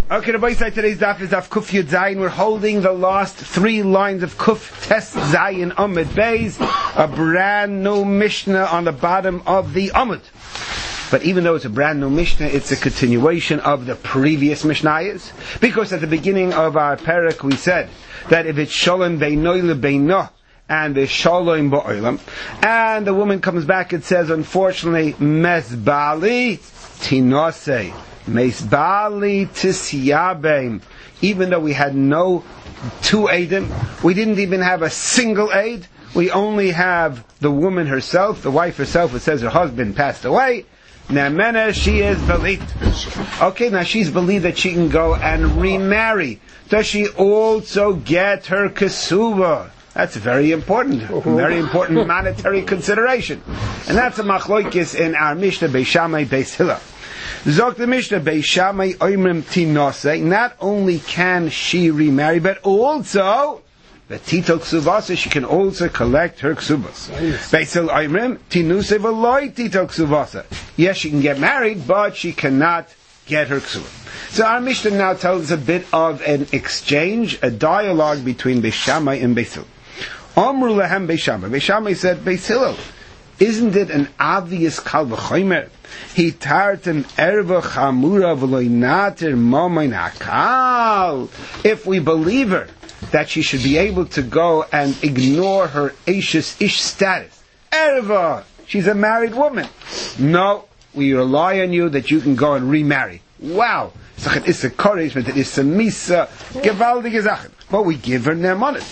Okay, the side today's daf is daf Kuf Yud Zayin. We're holding the last 3 lines of Kuf Tes Zayin Amud Beis, a brand new Mishnah on the bottom of the Amud. But even though it's a brand new Mishnah, it's a continuation of the previous Mishnayos. Because at the beginning of our parak we said that if it's Shalom Beinoy LeBeinoh, and the Shalom Ba'olam, and the woman comes back and says, unfortunately, Mesbali Tinose, Mesbali Tisyabeim. Even though we had no 2 Eidim, we didn't even have a single aid, we only have the woman herself, the wife herself, who says her husband passed away. Namena, she is believed. Okay, now she's believed that she can go and remarry. Does she also get her kesuva? That's very important monetary consideration. And that's a machloikis in our Mishnah Beis Shammai Beis Hillel. Zok the Mishnah Beis Shammai oimrim tinose. Not only can she remarry, but also the tito ksuvasa, she can also collect her ksuvas. Beis Hillel oimrim tinuse v'loi tito ksuvasa. Yes, she can get married, but she cannot get her ksuvah. So our Mishnah now tells us a bit of an exchange, a dialogue between Beis Shammai and Beis Hillel. Amru lehem Beis Shammai. Beis Shammai said, Beis Hillel, isn't it an obvious kal v'chomer? He tartem erva chamura v'loi nater momain akal. If we believe her, that she should be able to go and ignore her ish status. Erva, she's a married woman. No, we rely on you that you can go and remarry. Wow. It's a encouragement, it's a misa, gewaldige Sachen. But we give her nemanis.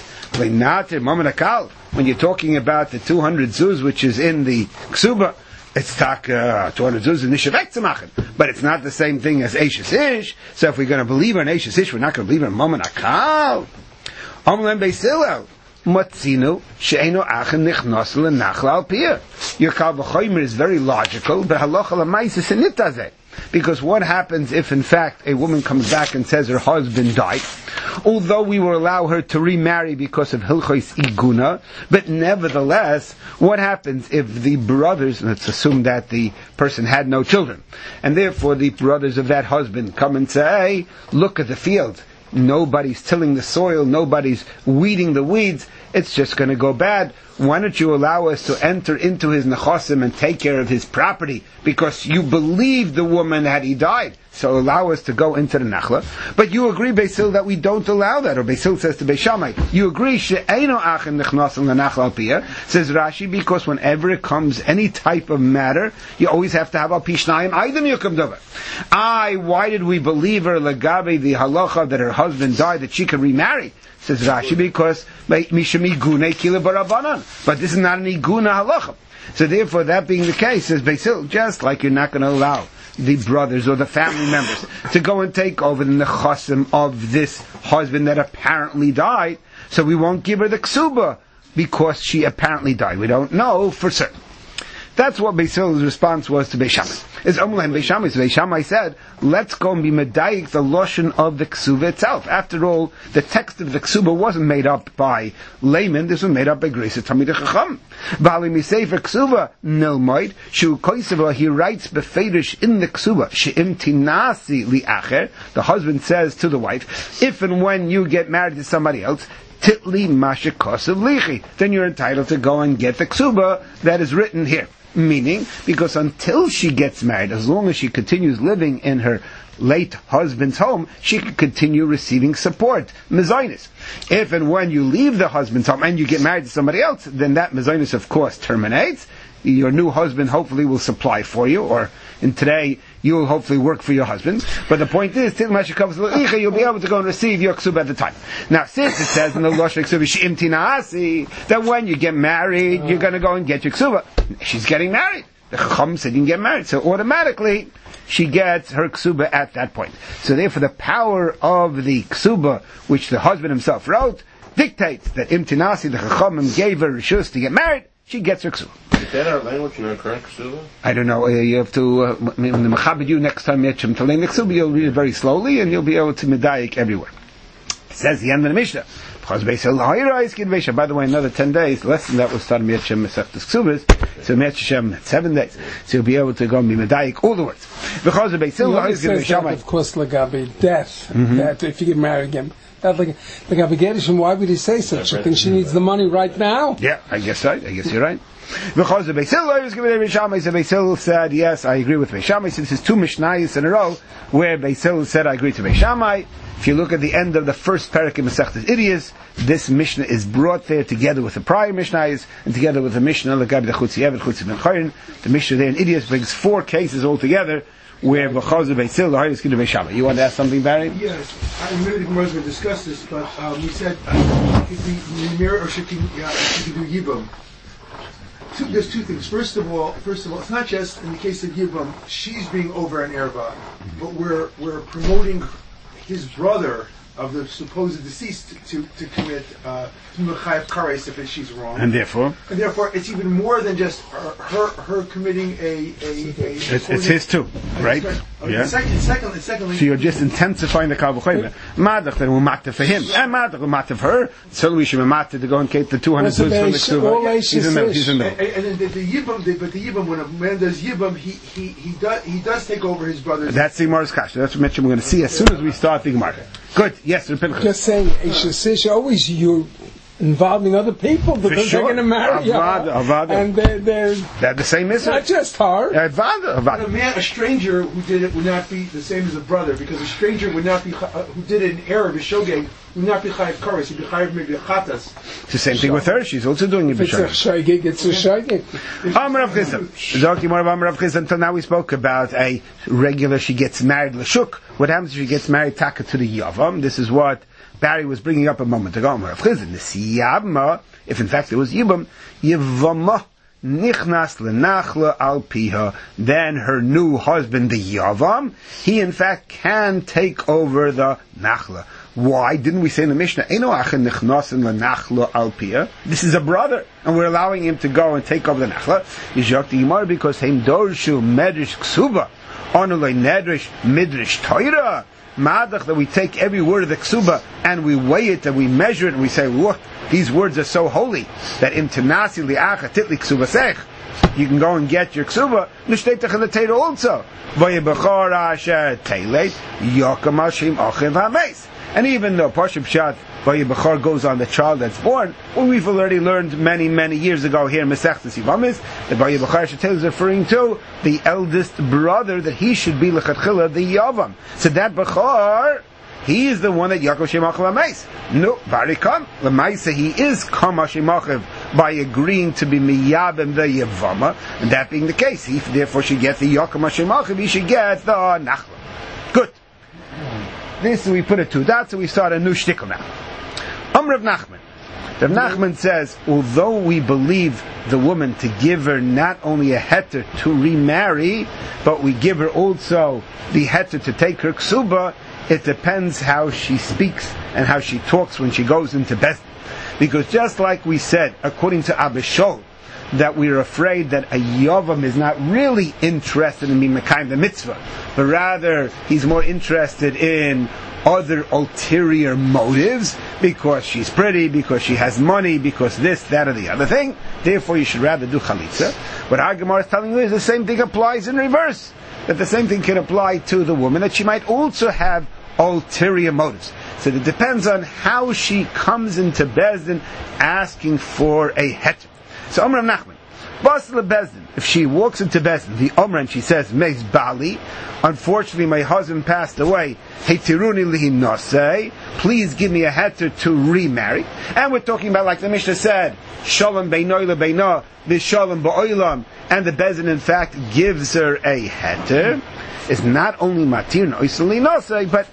When you're talking about the 200 zuz which is in the ksuba, it's 200 zuz in nishavek zu machen. But it's not the same thing as Eishes Ish. So if we're going to believe her in Eishes Ish, we're not going to believe her in Mammon Akal. Amlen Beis Hillel. Matzinu she'eno achen nichnos lenachla al piyah. Your kal v'chomer is very logical, but halacha l'maisa senitazeh. Because what happens if, in fact, a woman comes back and says her husband died, although we will allow her to remarry because of Hilchos Iguna, but nevertheless, what happens if the brothers, let's assume that the person had no children, and therefore the brothers of that husband come and say, hey, look at the field, nobody's tilling the soil, nobody's weeding the weeds, it's just going to go bad. Why don't you allow us to enter into his nechosim and take care of his property because you believe the woman that he died. So allow us to go into the nachla. But you agree, Beis Hillel, that we don't allow that. Or Beis Hillel says to Beis Shammai, you agree, she'eino achen nichnosim lenachla al piyah, says Rashi, because whenever it comes any type of matter, you always have to have a pishnayim aydem yukum dover. Why did we believe her legabe the halacha that her husband died, that she could remarry? Says Rashi, because misham igune kila barabanan. But this is not an iguna halacha. So therefore, that being the case, says Beis Hillel, just like you're not going to allow the brothers or the family members to go and take over the nechasim of this husband that apparently died, so we won't give her the ksuba because she apparently died. We don't know for certain. That's what Beis Hillel's response was to Beis Shammai. It's Amulaim Beis Shammai. So Beis Shammai said, let's go and be medayik the loshen of the ksuba itself. After all, the text of the ksuba wasn't made up by laymen, this was made up by Grace Tamid Chacham. Bali Misefer ksuba nilmoid, shu koisava, he writes befedish in the ksuba, she'im tinasi li'acher, the husband says to the wife, if and when you get married to somebody else, titli masha kosav lichi, then you're entitled to go and get the ksuba that is written here. Meaning, because until she gets married, as long as she continues living in her late husband's home, she can continue receiving support, mezainis. If and when you leave the husband's home and you get married to somebody else, then that mezainis, of course, terminates. Your new husband hopefully will supply for you, or in today, you'll hopefully work for your husband. But the point is, you'll be able to go and receive your ksuba at the time. Now, since it says in the Lashon ksuba, that when you get married, you're going to go and get your ksuba. She's getting married. The Chacham said you can get married, so automatically, she gets her ksuba at that point. So therefore, the power of the ksuba, which the husband himself wrote, dictates that imtinasi, the Chachamim gave her rishus to get married, she gets her ksuba. Is that our language in our current ksuba? I don't know. You have to, when the Mechabed you next time Yetchem Talei Ksuba, you'll read it very slowly and you'll be able to medayik everywhere. It says the end of the Mishnah. By the way, another 10 days, less than that, will start Miat Shem Masechtas Ksubas, so Miat Shem 7 days. So you'll be able to go and be Medayik all the words. Because of Beisil, of course, Lagabi, death, that if you get married again. That like Gershom, why would he say such a thing? She needs the money right now. Yeah, I guess right. I guess you're right. Because the Beisil said, yes, I agree with Beishamai. So this is two Mishnayos in a row where Beisil said, I agree to Beishamai. If you look at the end of the first parak in Masechtas Idiyos, this Mishnah is brought there together with the prior Mishnayos and together with the Mishnah Lagabi the Chutzi Eved Chutzi Ben Chayrin. The Mishnah there in Idiyos brings 4 cases altogether where B'chaz of Beisil, the Hayes Kiddush Beishamai. You want to ask something, Barry? Yes, I remember the Gemara was going to discuss this, but we said if we mirror or she can do Yibam. There's 2 things. First of all, it's not just in the case of Yibam, she's being over an erva, but we're promoting his brother of the supposed deceased to commit Mechayev Kares if she's wrong. And therefore, it's even more than just her committing a it's his too, right? Yeah. Secondly, so you're just intensifying the Kavachayim. Madach that will matter for him, and Madach will matter for her. So we should be matter to go and get the 200 from the Ksuva. He's in there. And then the Yibam, when a man does Yibam, he does take over his brother's. That's the Gemara's kasha. That's what we're going to see as soon as we start the Gemara. Good. Yes, Pinchas. Just saying, always you're involving other people because they're going to marry you. And they're the same issue. Not just her. A stranger who did it would not be the same as a brother, because a stranger would not be who did it in error, B'shogeg, would not be chayiv kares. He'd be chayiv maybe a chatas. It's the same thing with her. She's also doing it. It's a shaygig. It's a shaygig. Amar Rav Chizan. Until now we spoke about a regular. She gets married l'shuk. What happens if she gets married taka to the yavam? This is what Barry was bringing up a moment ago. Amar Rav Chizan. If in fact it was yibam, yivama nichnas lenachla al piha. Then her new husband, the yavam, he in fact can take over the nachla. Why didn't we say in the Mishnah, this is a brother, and we're allowing him to go and take over the Nachla? Because him dorshu medrish ksuba, onulay nedrish midrish toira, madach, that we take every word of the ksuba and we weigh it and we measure it and we say, look, these words are so holy that im tenasi li'acha titli ksuba sech. You can go and get your ksuba. Nishtetach in the Torah also. Vayibachar asher teileit yokam hashim achiv hameis. And even though Pashup Shat Vayibachar goes on the child that's born, well, we've already learned many years ago here in Masechtas Yivamis that Vayibachar Shatel is referring to the eldest brother, that he should be Lechatchila, the Yavam. So that Bachar, he is the one that Yaakov Shemachav Ameis. No, Barikam, Lamaisa, he is Kama Shemachav by agreeing to be Miyabim the Yavama, and that being the case, he therefore should get the Yaakov Shemachav, he should get the Nachla. Good. This we put it to that, so we start a new shtickle now. Rav Nachman. Rav Nachman says, although we believe the woman to give her not only a heter to remarry, but we give her also the heter to take her ksuba, it depends how she speaks and how she talks when she goes into Bezdin. Because just like we said, according to Abishol, that we're afraid that a Yavam is not really interested in being Mekayim the mitzvah, but rather he's more interested in other ulterior motives, because she's pretty, because she has money, because this, that, or the other thing. Therefore you should rather do Chalitza. What our Gemara is telling you is the same thing applies in reverse. That the same thing can apply to the woman, that she might also have ulterior motives. So it depends on how she comes into Bezdin asking for a heter. So Amr Nachman, Basla Bezdin, if she walks into Bezdin, the Amr, and she says, Meis Bali, unfortunately my husband passed away, Hetiruni lihi nosei, please give me a heter to remarry. And we're talking about, like the Mishnah said, Shalom beinoi lebeina, Vishalom ba'olam, and the Bezdin in fact gives her a heter. Is not only matir noisli nosei, but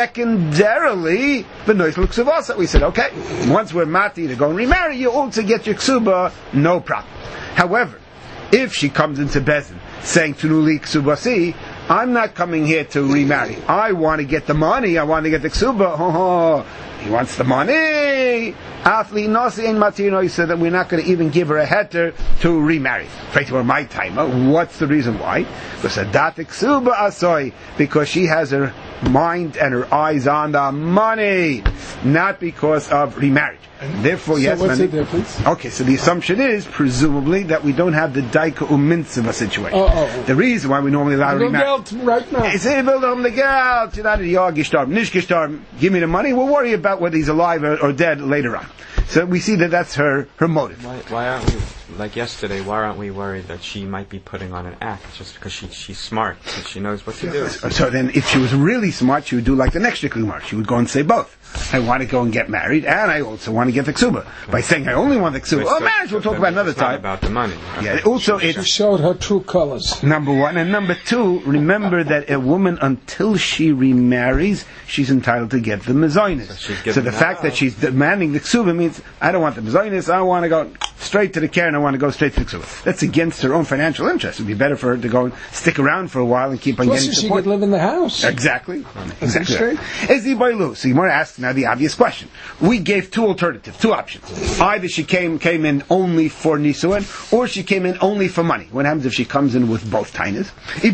secondarily the noisli ksuvasa. We said, okay, once we're matir to go and remarry, you also get your ksuba, no problem. However, if she comes into Bezdin saying tunuli ksubasi, I'm not coming here to remarry. I want to get the money. I want to get the ksuba. He wants the money. Afli nosi in matir, he said that we're not going to even give her a heter to remarry. Pray to her my time. What's the reason why? Because she has her mind and her eyes on the money, not because of remarriage. Therefore, So yes. what's the difference? Okay, so the assumption is, presumably, that we don't have the daika u'mitzvah situation. Oh. The reason why we normally allow No remarriage. Geld right now. It's able to the geld. You're not a yah gestorben, nicht gestorben. Give me the money. We'll worry about whether he's alive or dead later on. So we see that that's her motive. Why aren't we, like yesterday, why aren't we worried that she might be putting on an act just because she's smart and she knows what to do? So then, if she was really smart, she would do like the next Gemara. She would go and say both. I want to go and get married, and I also want to get the ksuba. By saying I only want the ksuba, marriage we'll talk about another It's not time. about the money. Yeah. Also, She it's showed her true colors. number one, and number two. Remember that a woman, until she remarries, she's entitled to get the mezainis. So the fact that she's demanding the ksuba means I don't want the mezainis. I want to go straight to the care, and I want to go straight to the ksuba. That's against her own financial interest. It'd be better for her to go and stick around for a while and keep on Plus, getting she support. could live in the house. Exactly. Exactly. Is the boilu? So Gemara asks now the obvious question. We gave two alternatives, two options. Either she came in only for nisuin, or she came in only for money. What happens if she comes in with both tainas?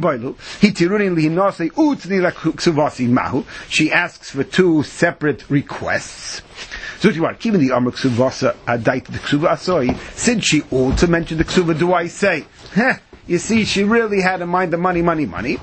She asks for two separate requests. Since she also mentioned the ksuva, do I say, you see, she really had in mind the money. Or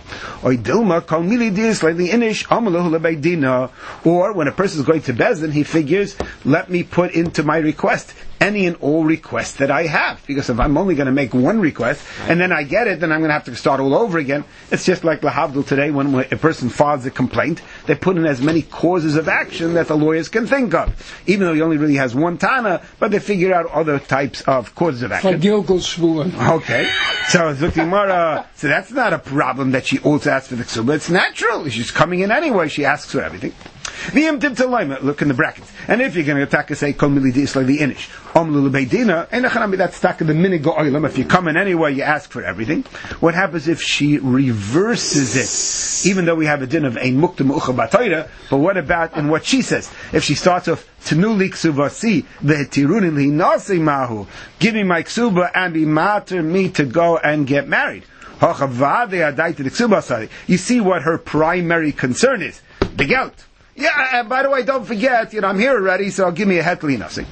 when a person is going to Bezdin, he figures, let me put into my request any and all requests that I have. Because if I'm only going to make one request, and then I get it, then I'm going to have to start all over again. It's just like Lahavdil today, when a person files a complaint, they put in as many causes of action that the lawyers can think of. Even though he only really has one Tana, but they figure out other types of causes of action. Like Gilgal Shvuah. Okay. So that's not a problem that she also asks for the ksuba. It's natural. She's coming in anyway. She asks for everything. Look in the brackets. And if you're going to attack and say, Kol milidi isla the inish, that's stuck in the minig go'olam. If you come in anyway, you ask for everything. What happens if she reverses it? Even though we have a din of ein mukta mu'ucha b'toira, but what about in what she says? If she starts off, Tenuli ksuvasi, v'hetirunin li'nasi mahu, give me my ksuba and be matter me to go and get married. You see what her primary concern is. The geld. Yeah, by the way, don't forget, I'm here already, so give me a hetli nothing.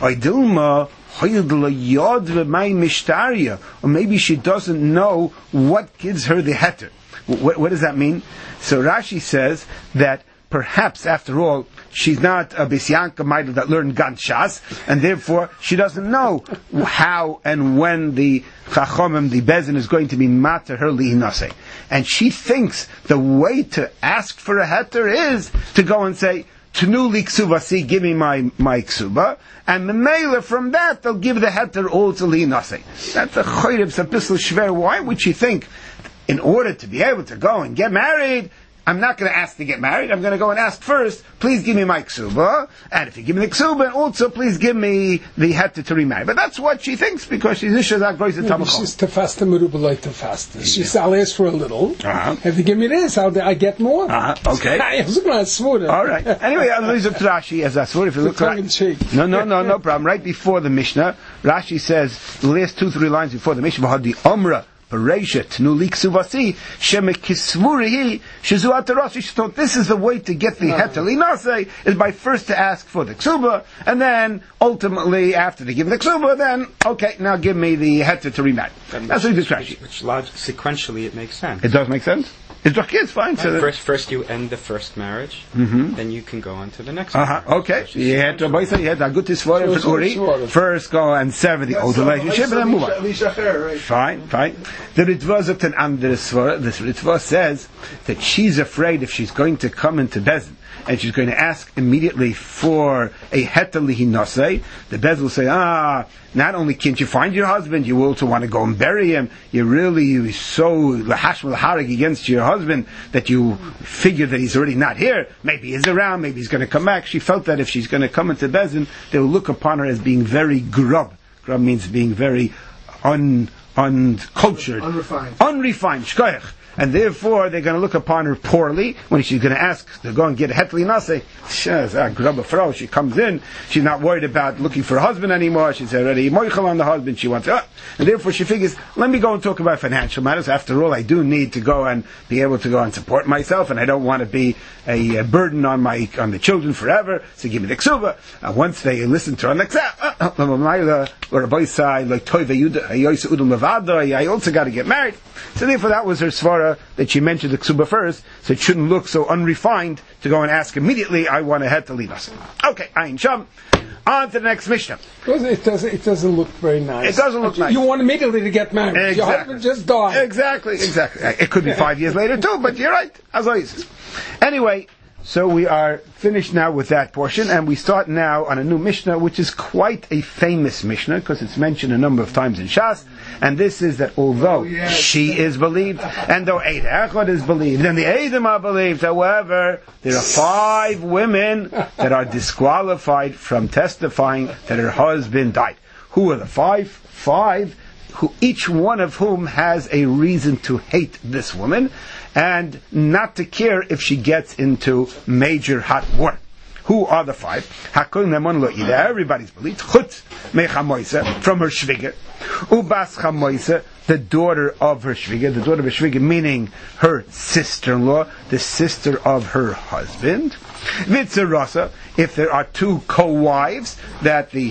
Or maybe she doesn't know what gives her the heter. What does that mean? So Rashi says that perhaps, after all, she's not a Bisyanka Maidel that learned Gan Shas, and therefore she doesn't know how and when the Chachomim, the Bezin, is going to be mater her lihinase. And she thinks the way to ask for a heter is to go and say, Tnu li ksuvasi, give me my ksuba, and the mailer from that, they'll give the heter also lihinase. That's a choyrev sapisl shver. Why would she think, in order to be able to go and get married, I'm not going to ask to get married. I'm going to go and ask first, please give me my ksuba. And if you give me the ksuba, also please give me the heter to remarry. But that's what she thinks, because she's Ishazak Grois at Tamachol. She's tefasta merubelite tefasta. She says, I'll ask for a little. If you give me this, I get more. Okay. All right. Anyway, Rashi as Asur, if you look right. No problem. Right before the Mishnah, Rashi says, the last 2-3 lines before the Mishnah, V'hadi Omra, this is the way to get the heter linase, is by first to ask for the ksuba, and then ultimately after they give the ksuba, then okay, now give me the heter to remarry. That's what he's Rashi. Which sequentially it makes sense. It does make sense. It's fine. So first you end the first marriage, then you can go on to the next marriage. Okay. You had a good tisvara for Uri. First go and sever the old relationship, and then move on. Fine. The Ritva zot an andere svara. This Ritva says that she's afraid if she's going to come into Bezin, and she's going to ask immediately for a heter lihinase, the Bez will say, not only can't you find your husband, you also want to go and bury him. You're so lahash malharig against your husband that you figure that he's already not here. Maybe he's around, maybe he's going to come back. She felt that if she's going to come into Bezin, they will look upon her as being very grub. Grub means being very uncultured. Unrefined. Shkoyach. and therefore they're going to look upon her poorly when she's going to ask to go and get a hetli nase. She comes in, she's not worried about looking for a husband anymore, she's already moichel on the husband, she wants and therefore she figures, let me go and talk about financial matters. After all, I do need to go and be able to go and support myself, and I don't want to be a burden on the children forever, so give me the ksuba. Once they listen to her, like, I also got to get married. So therefore that was her svara, that she mentioned the ksuba first, so it shouldn't look so unrefined to go and ask immediately, I want a het to lead us. Okay, Ayin Sham. On to the next Mishnah. It doesn't look very nice. It doesn't look nice. You want immediately to get married. Exactly. Your husband just died. Exactly. It could be 5 years later too, but you're right. As always. Anyway, so we are finished now with that portion, and we start now on a new Mishnah, which is quite a famous Mishnah, because it's mentioned a number of times in Shas, and this is that although she is believed, and though Eid Echad is believed, and the Eidim are believed, however, there are 5 women that are disqualified from testifying that her husband died. Who are the 5? 5, who each one of whom has a reason to hate this woman, and not to care if she gets into major hot water. Who are the 5? Everybody's believed. Chutz mechamoisa, from her shviger. Ubas chamoisa, the daughter of her shviger. The daughter of her shviger, meaning her sister-in-law, the sister of her husband. Vitzarasa, if there are 2 co-wives, that the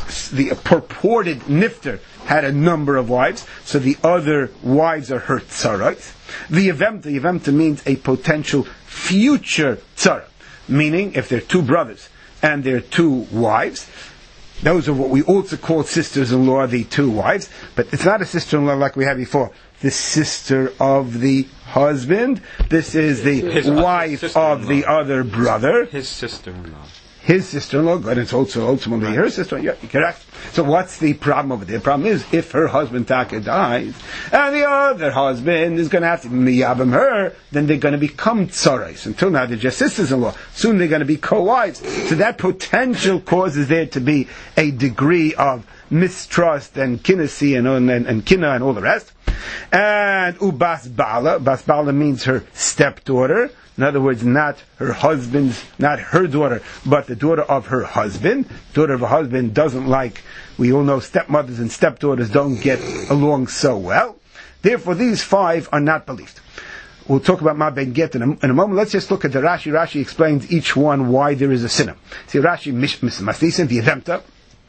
purported nifter had a number of wives, so the other wives are her tzarais. The yevemta means a potential future tzara, meaning if there are 2 brothers and there are 2 wives, those are what we also call sisters-in-law, the 2 wives, but it's not a sister-in-law like we had before. The sister of the husband, this is the wife of the other brother. His sister-in-law. His sister-in-law, but it's also ultimately her sister-in-law. Yeah, correct. So what's the problem over there? The problem is, if her husband Taka dies, and the other husband is going to have to miyabim her, then they're going to become tzarais. Until now, they're just sisters-in-law. Soon they're going to be co-wives. So that potential causes there to be a degree of mistrust and kinesi and kina and all the rest. And ubas bala. Bas bala means her stepdaughter. In other words, not her husband's, not her daughter, but the daughter of her husband. Daughter of her husband doesn't like, we all know stepmothers and stepdaughters don't get along so well. Therefore, these 5 are not believed. We'll talk about Ma Ben Get in a moment. Let's just look at the Rashi. Rashi explains each one why there is a sinner. See, Rashi, Maslisin, the Yevemta.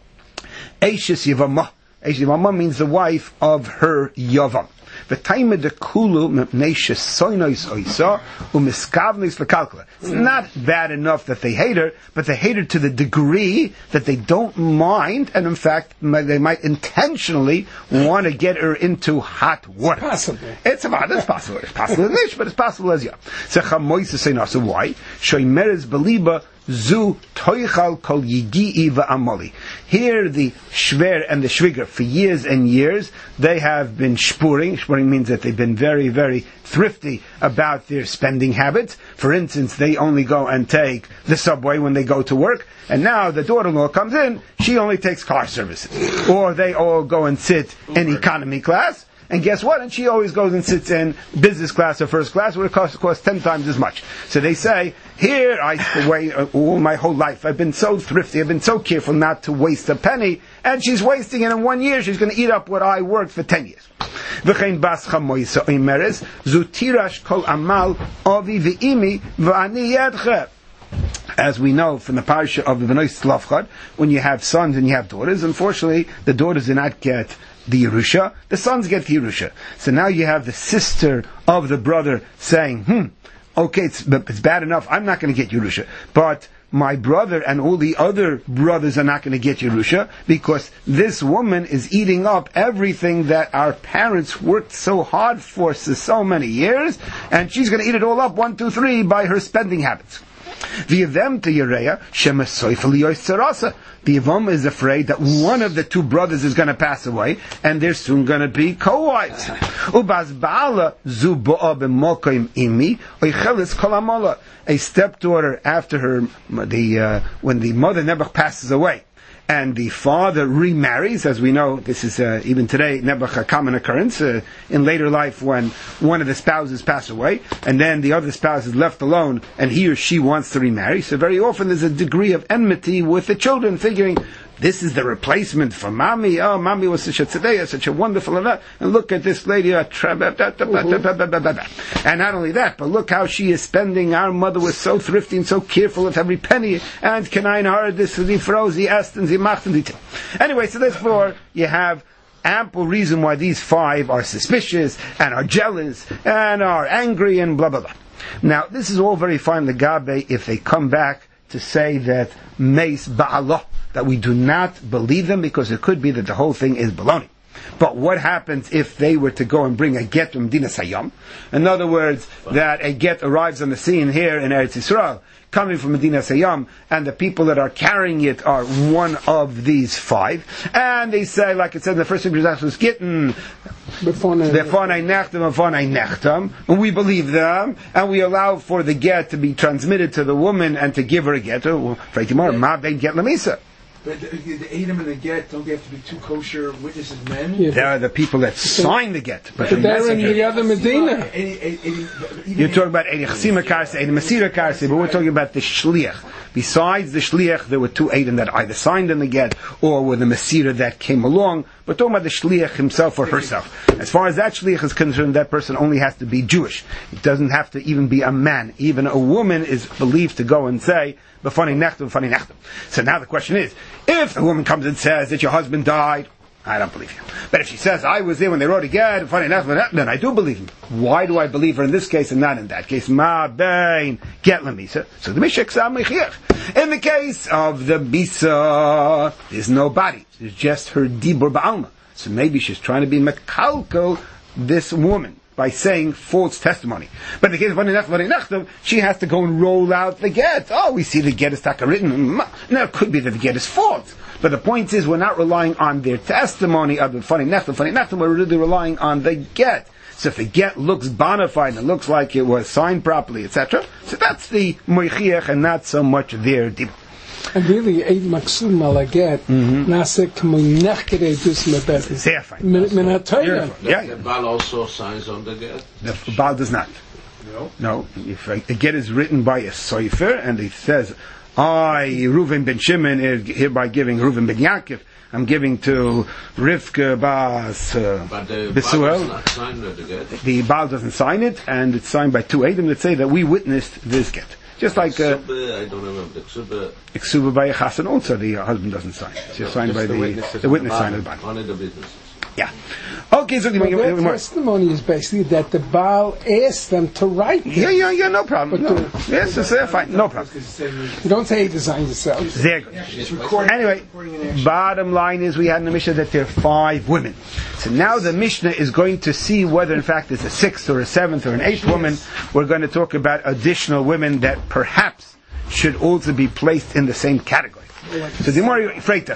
Eishes Yevamah. Eishes Yevamah means the wife of her Yavam. It's not bad enough that they hate her, but they hate her to the degree that they don't mind, and in fact, they might intentionally want to get her into hot water. Possible. It's possible. It's possible as nish, but it's possible as yeah. So why? Shoimeres beliba zu toichal kol yigii va'amali. Here the shver and the shviger, for years and years, they have been shpuring. Shpuring means that they've been very, very thrifty about their spending habits. For instance, they only go and take the subway when they go to work, and now the daughter-in-law comes in, she only takes car services. Or they all go and sit in economy class, and guess what? And she always goes and sits in business class or first class, where it costs 10 times as much. So they say, here I wait all my whole life. I've been so thrifty. I've been so careful not to waste a penny. And she's wasting it in 1 year. She's going to eat up what I worked for 10 years. V'chein bas chamoisa oimeres, zutirash kol amal avi v'imi v'ani yedche. As we know from the parsha of the Bnei Tzlafchad, when you have sons and you have daughters, unfortunately, the daughters do not get the Yerusha, the sons get the Yerusha. So now you have the sister of the brother saying, okay, it's bad enough, I'm not going to get Yerusha, but my brother and all the other brothers are not going to get Yerusha, because this woman is eating up everything that our parents worked so hard for so many years, and she's going to eat it all up, 1, 2, 3, by her spending habits. The Yavam is afraid that one of the 2 brothers is going to pass away, and they're soon going to be co-wives. A stepdaughter after her, when the mother never passes away, and the father remarries, as we know, this is even today never a common occurrence in later life when one of the spouses pass away, and then the other spouse is left alone, and he or she wants to remarry. So very often there's a degree of enmity with the children, figuring this is the replacement for mommy. Oh, mommy was such a tzedekah, such a wonderful, and look at this lady. And not only that, but look how she is spending. Our mother was so thrifty and so careful with every penny. And can I inherit this? The froze, the esten, the machten, the. Anyway, so therefore you have ample reason why these 5 are suspicious and are jealous and are angry and blah blah blah. Now, this is all very fine, legabe, if they come back to say that meis ba'alah, that we do not believe them, because it could be that the whole thing is baloney. But what happens if they were to go and bring a get from Medina Sayyam? In other words, that a get arrives on the scene here in Eretz Yisrael, coming from Medina Sayyam, and the people that are carrying it are one of these 5, and they say, like it said in the first was Gittin, and we believe them, and we allow for the get to be transmitted to the woman and to give her a get. But the Edom and the get, don't they have to be 2 kosher witnesses men? Yeah. They are the people that sign the get. But they're in the other Medina. You're talking about Eidi Chasima Karsi, Eidi Masira Karsi, but we're talking about the Shliach. Besides the Shliach, there were 2 Eidim that either signed in the get or were the Masira that came along. But talking about the Shliach himself or herself. As far as that Shliach is concerned, that person only has to be Jewish. It doesn't have to even be a man. Even a woman is believed to go and say, B'fani nechtem, b'fani nechtem. So now the question is, if a woman comes and says that your husband died, I don't believe you. But if she says, I was there when they wrote a get, b'fani nechtem, then I do believe him. Why do I believe her in this case and not in that case? Ma bein get lemisa. So the mishak sa mechiach. In the case of the bisa, there's no body. There's just her dibur ba'alma. So maybe she's trying to be mekalko this woman by saying false testimony. But in the case of Vani Nechtem, she has to go and roll out the get. Oh, we see the get is taka written. Now, it could be that the get is false. But the point is, we're not relying on their testimony of the Vani Nechtem, we're really relying on the get. So if the get looks bona fide and it looks like it was signed properly, etc., so that's the moichiach and not so much their dib. And really, Eid Maksum Malaget, Nase K'moinechkere Dus Mebet. Sehr fine. Minatoya. Yeah. The Baal also signs on the get? The Baal does not. No. If a get is written by a Soifer, and he says, I, Reuven ben Shimon, is hereby giving Reuven ben Yaakov, I'm giving to Rivka Bas Besuel. Not signed the get. The Baal doesn't sign it, and it's signed by 2 Eidim that say that we witnessed this get. Just like I don't remember the Ksuba by a Chassan also, the husband doesn't sign. It's just signed by the witness signed at the bottom. One of the businesses. Yeah. Okay, so their testimony is basically that the Baal asked them to write it. Yeah, no problem. No. Yes, so fine, no problem. You don't say he designed yourself. Very good. Anyway, bottom line is we had in the Mishnah that there are 5 women. So now the Mishnah is going to see whether in fact it's a 6th or a 7th or an 8th woman. We're going to talk about additional women that perhaps should also be placed in the same category. So the more Freitach,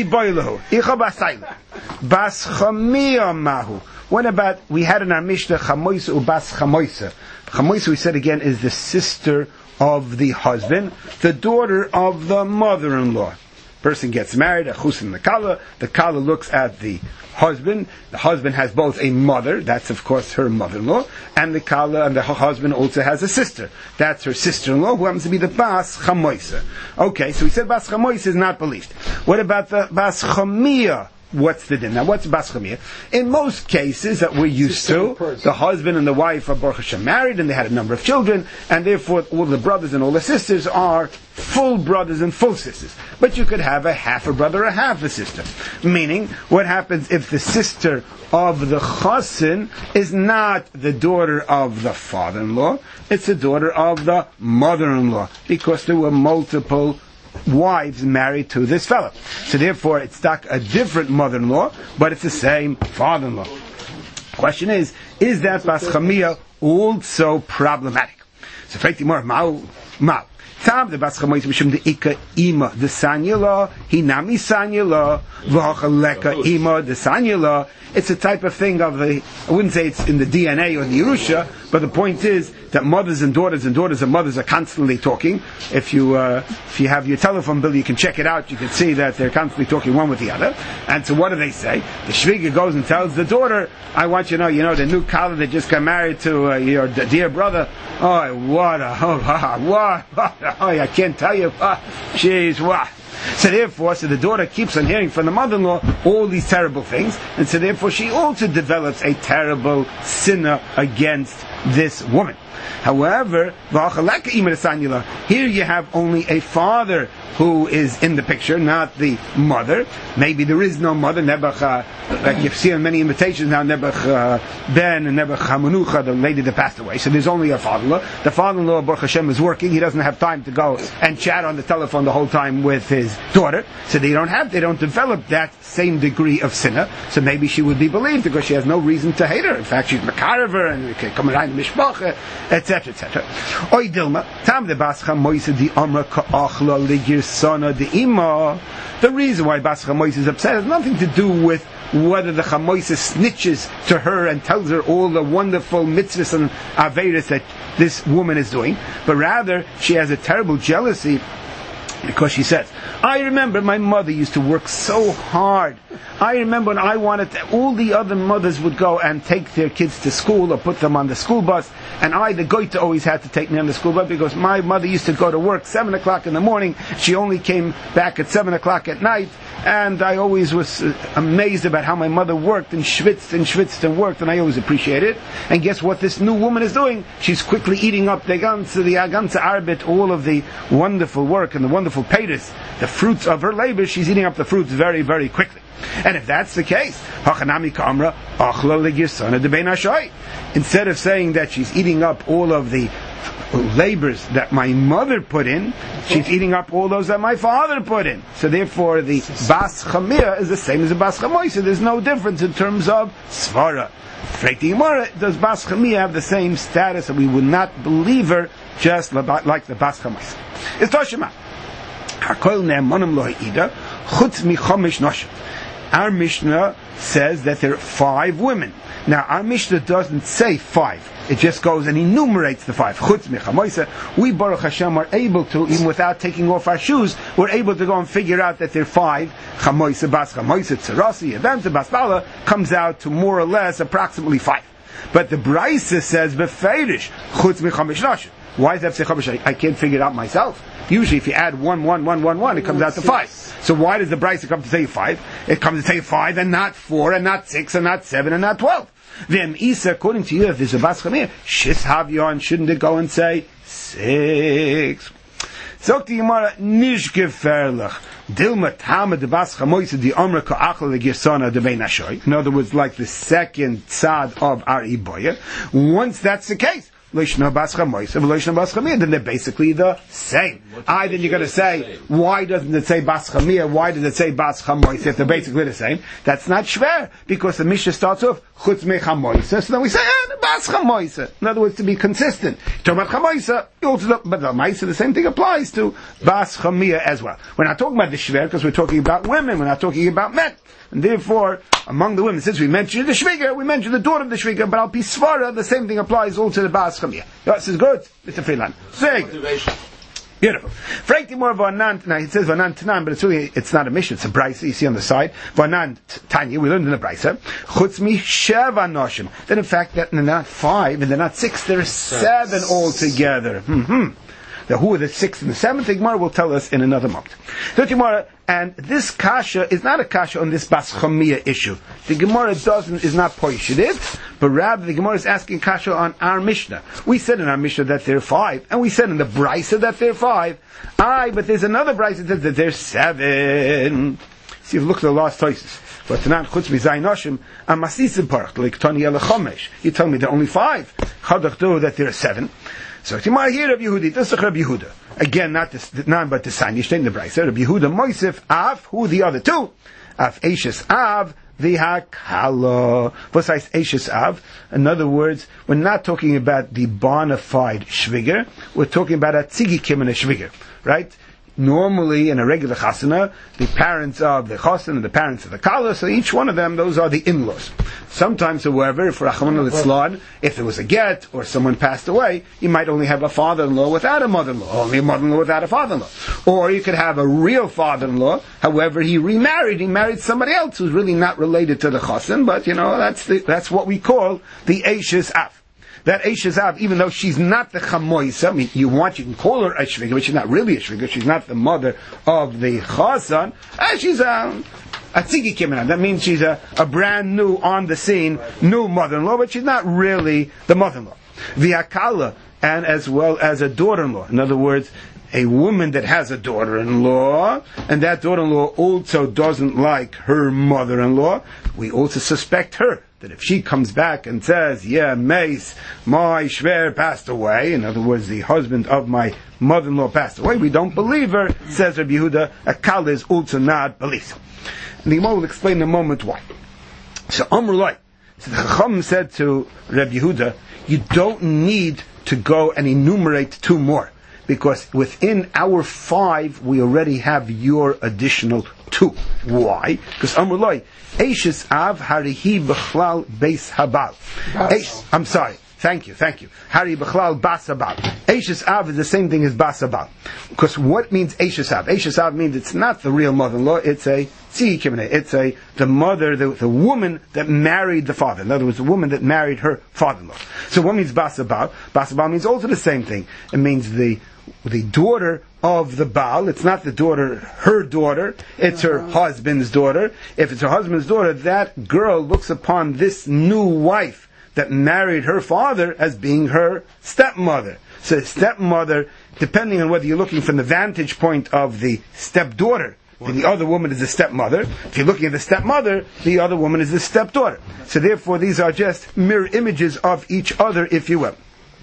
Bas Chamia Mahu. What about, we had in our Mishnah Chamoisa u Bas Chamoisa. Chamoisa, we said again, is the sister of the husband, the daughter of the mother-in-law. Person gets married, a chus and the kala looks at the husband has both a mother, that's of course her mother-in-law, and the kala and the husband also has a sister, that's her sister-in-law, who happens to be the Bas Chamoisa. Okay, so we said Bas Chamoisa is not believed. What about the Bas Chamia? What's the din? Now, what's Bas Chamia? In most cases that we're used to, the husband and the wife are Baruch Hashem married, and they had a number of children, and therefore all the brothers and all the sisters are full brothers and full sisters. But you could have a half a brother, a half a sister. Meaning, what happens if the sister of the chassan is not the daughter of the father-in-law, it's the daughter of the mother-in-law, because there were multiple wives married to this fellow. So therefore it's not a different mother-in-law, but it's the same father-in-law. Question is that Bas Chamia also problematic? So Freiti more Mao. It's Tam the bas chamoisa mishum the ika ima the sanyala hinami sanyala v'hachaleka ima the sanyala. It's a type of thing of the, I wouldn't say it's in the DNA or the Yerusha, but the point is that mothers and daughters and mothers are constantly talking. If you have your telephone bill, you can check it out. You can see that they're constantly talking one with the other. And so what do they say? The shviga goes and tells the daughter, I want you to know, the new Kala that just got married to your dear brother. Oh, what I can't tell you. Jeez, what? So therefore, the daughter keeps on hearing from the mother-in-law all these terrible things, and so therefore she also develops a terrible sinner against this woman. However, here you have only a father who is in the picture, not the mother. Maybe there is no mother. Nebuch, like you've seen in many invitations now, Nebuch Ben and Nebuch Hamanucha, the lady that passed away. So there's only a father-in-law. The father-in-law, Baruch Hashem, is working. He doesn't have time to go and chat on the telephone the whole time with his daughter. So they don't develop that same degree of sinner. So maybe she would be believed because she has no reason to hate her. In fact, she's Makaraver and coming around the Mishpacha, etc., etc. Oy Dilma, Tam de Bascha Moisa di Amra Ka'achla Ligir Sana de Ima. The reason why Bas Chamois is upset has nothing to do with whether the Chamois snitches to her and tells her all the wonderful mitzvahs and averis that this woman is doing, but rather she has a terrible jealousy because she says, I remember my mother used to work so hard. I remember when I wanted to, all the other mothers would go and take their kids to school or put them on the school bus, and I, the goita, always had to take me on the school bus because my mother used to go to work 7 o'clock in the morning. She only came back at 7 o'clock at night, and I always was amazed about how my mother worked and schwitzed and worked, and I always appreciated it. And guess what this new woman is doing? She's quickly eating up the ganze arbeit, all of the wonderful work and the wonderful payers, the fruits of her labor. She's eating up the fruits very, very quickly. And if that's the case, instead of saying that she's eating up all of the labors that my mother put in, she's eating up all those that my father put in. So therefore the Bas Chamir is the same as the Bas Chamois. So there's no difference in terms of Svara. Does Bas Chamir have the same status that we would not believe her just like the Bas Chamois? It's Toshima. Our Mishnah says that there are 5 women. Now, our Mishnah doesn't say 5. It just goes and enumerates the 5. Chutz michamoisa. We, Baruch Hashem, are able to, even without taking off our shoes, we're able to go and figure out that there are 5. Chamoisa, bas chamoisa, tzarasi, eventa, bas bala, comes out to more or less approximately 5. But the Braisa says, befeirish, chutz michamosh nashim. Why does that say chamosh? I can't figure it out myself. Usually if you add 1, 1, 1, 1, 1, it comes out to 5. So why does the Braisa come to say 5? It comes to say 5 and not 4 and not 6 and not 7 and not 12. Then Isa, according to you, if there's a Bas Chamir, Shis Havyon, shouldn't it go and say 6? Zok the Gemara, Nish Geferlich. Dilma Tama de Bas Chamoisa di Omra Ka'achla de Girsana de Bein Ashoy. In other words, like the second tzad of our Iboya. Once that's the case, Loishna Bas Chamoisa, Loishna Bas Chamir, then they're basically the same. Then you're going to say, why doesn't it say Bas Chamir? Why does it say Bas Chamoisa if they're basically the same? That's not shver, because the Mishnah starts off, Chutz me Chamoisa, so then we say, Bas Chamoisa. In other words, to be consistent. Talking about Chamoisa, but the Maisa, the same thing applies to Bas Chamir as well. We're not talking about the shver, because we're talking about women, we're not talking about men. And therefore, among the women, since we mentioned the shviga, we mentioned the daughter of the shviga, but al pi svara, the same thing applies also to the Bas Chamir. This is good, Mr. Freeland. Say beautiful. Frankly, more of Vanan. Now it says Vanan Tanan, but it's not a mission. It's a brisa. You see on the side, Vanan Tanya. We learned in the brisa. Chutz mi sheva noshim. Then in fact, that they're not 5 and they're not 6. There are 7 altogether. Now, who are the 6th and the 7th? The Gemara will tell us in another moment. So Gemara, and this kasha is not a kasha on this Bas Chamir issue. The Gemara is not poishid it, but rather the Gemara is asking kasha on our Mishnah. We said in our Mishnah that there are 5, and we said in the Brisa that there are 5. But there's another Brisa that says that there's 7. See, if you look at the last choices. But Tanan chutz mi zayin noshim amasisim parach like Tani el chomesh. You tell me there are only 5. Chadach do that there are 7. So Timar here Rabbi Yehudi, this is Rabbi Yehuda. Again, not the sign. You state in the Brisa. Rabbi Yehuda Moisef Av, who the other 2? Av Eishes Av V'hakala. V'sais Eishes Av. In other words, we're not talking about the bona fide shviger. We're talking about a tzigikim and a shviger, right? Normally, in a regular chasana, the parents of the chasan and the parents of the kala, so each one of them, those are the in-laws. Sometimes, however, for Rachmana litzlan, if there was a get or someone passed away, you might only have a father-in-law without a mother-in-law, only a mother-in-law without a father-in-law. Or you could have a real father-in-law, however, he married somebody else who's really not related to the chasan, but that's what we call the Eishes Av. That Eishes Av, even though she's not the chamoisa, I mean, you can call her a shviga, but she's not really a shviga, she's not the mother of the chasan, she's a tzigi kimenah. That means she's a brand new, on the scene, new mother-in-law, but she's not really the mother-in-law. V'akala, and as well as a daughter-in-law. In other words, a woman that has a daughter-in-law, and that daughter-in-law also doesn't like her mother-in-law, we also suspect her that if she comes back and says, yeah, Meis, my shver passed away, in other words, the husband of my mother-in-law passed away, we don't believe her, says Rabbi Yehuda, a kal is also not believed. And the Gemara will explain in a moment why. So Amrulai, so the Chacham said to Rabbi Yehuda, you don't need to go and enumerate two more, because within our 5 we already have your additional 2. Why? Because Amrulai, Eishes Av harihi b'chlal beis habal. I'm sorry. Thank you. Hari b'chlal bas habal. Eishes Av is the same thing as bas habal. Because what means Eishes Av? Eishes Av means it's not the real mother-in-law, it's a tzigi kimeneh. It's the mother, the woman that married the father. In other words, the woman that married her father-in-law. So what means bas habal? Bas habal means also the same thing. It means the daughter of the Baal. It's not the daughter, her daughter, it's her husband's daughter. If it's her husband's daughter, that girl looks upon this new wife that married her father as being her stepmother. So stepmother, depending on whether you're looking from the vantage point of the stepdaughter, and the other woman is the stepmother. If you're looking at the stepmother, the other woman is the stepdaughter. So therefore these are just mirror images of each other, if you will.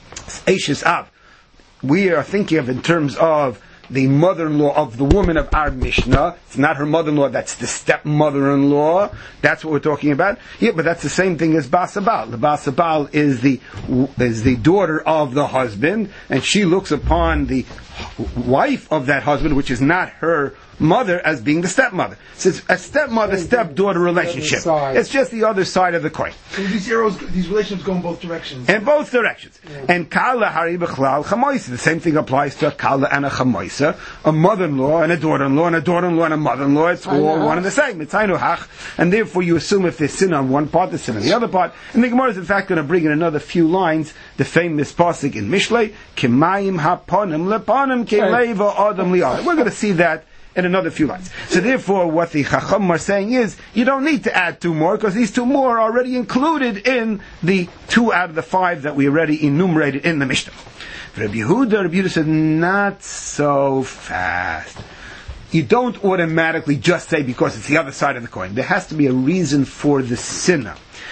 Eishes Av, we are thinking of in terms of the mother-in-law of the woman of our Mishnah. It's not her mother-in-law, that's the stepmother-in-law. That's what we're talking about. Yeah, but that's the same thing as Bas Habal. The Bas Habal is the daughter of the husband, and she looks upon the wife of that husband, which is not her mother, as being the stepmother. So it's a stepmother-stepdaughter relationship. It's just the other side of the coin. So these relationships go in both directions. In both directions. Yeah. And Kala Hari B'chlal Chamoisa. The same thing applies to a Kala and a Chamoisa, a mother-in-law and a daughter-in-law, and a daughter-in-law and a mother-in-law. It's all one and the same. It's Hainuhach. And therefore you assume if there's sin on one part, there's sin on the other part. And the Gemara is in fact going to bring in another few lines, the famous pasuk in Mishlei, Kimayim haponim leponim keleva adam li'ad. We're going to see that in another few lines. So therefore, what the Chacham are saying is, you don't need to add 2 more, because these 2 more are already included in the 2 out of the 5 that we already enumerated in the Mishnah. Rabbi Yehuda said, not so fast. You don't automatically just say because it's the other side of the coin. There has to be a reason for the sinna.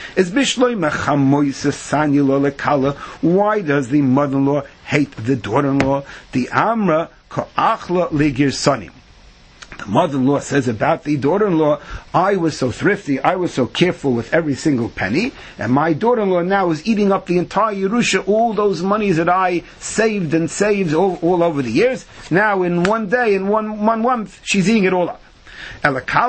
Why does the mother-in-law hate the daughter-in-law? The Amra ka'achla ligir sanim. The mother-in-law says about the daughter-in-law, I was so thrifty, I was so careful with every single penny, and my daughter-in-law now is eating up the entire Yerusha, all those monies that I saved and saved all over the years. Now in one day, in one month, she's eating it all up. Why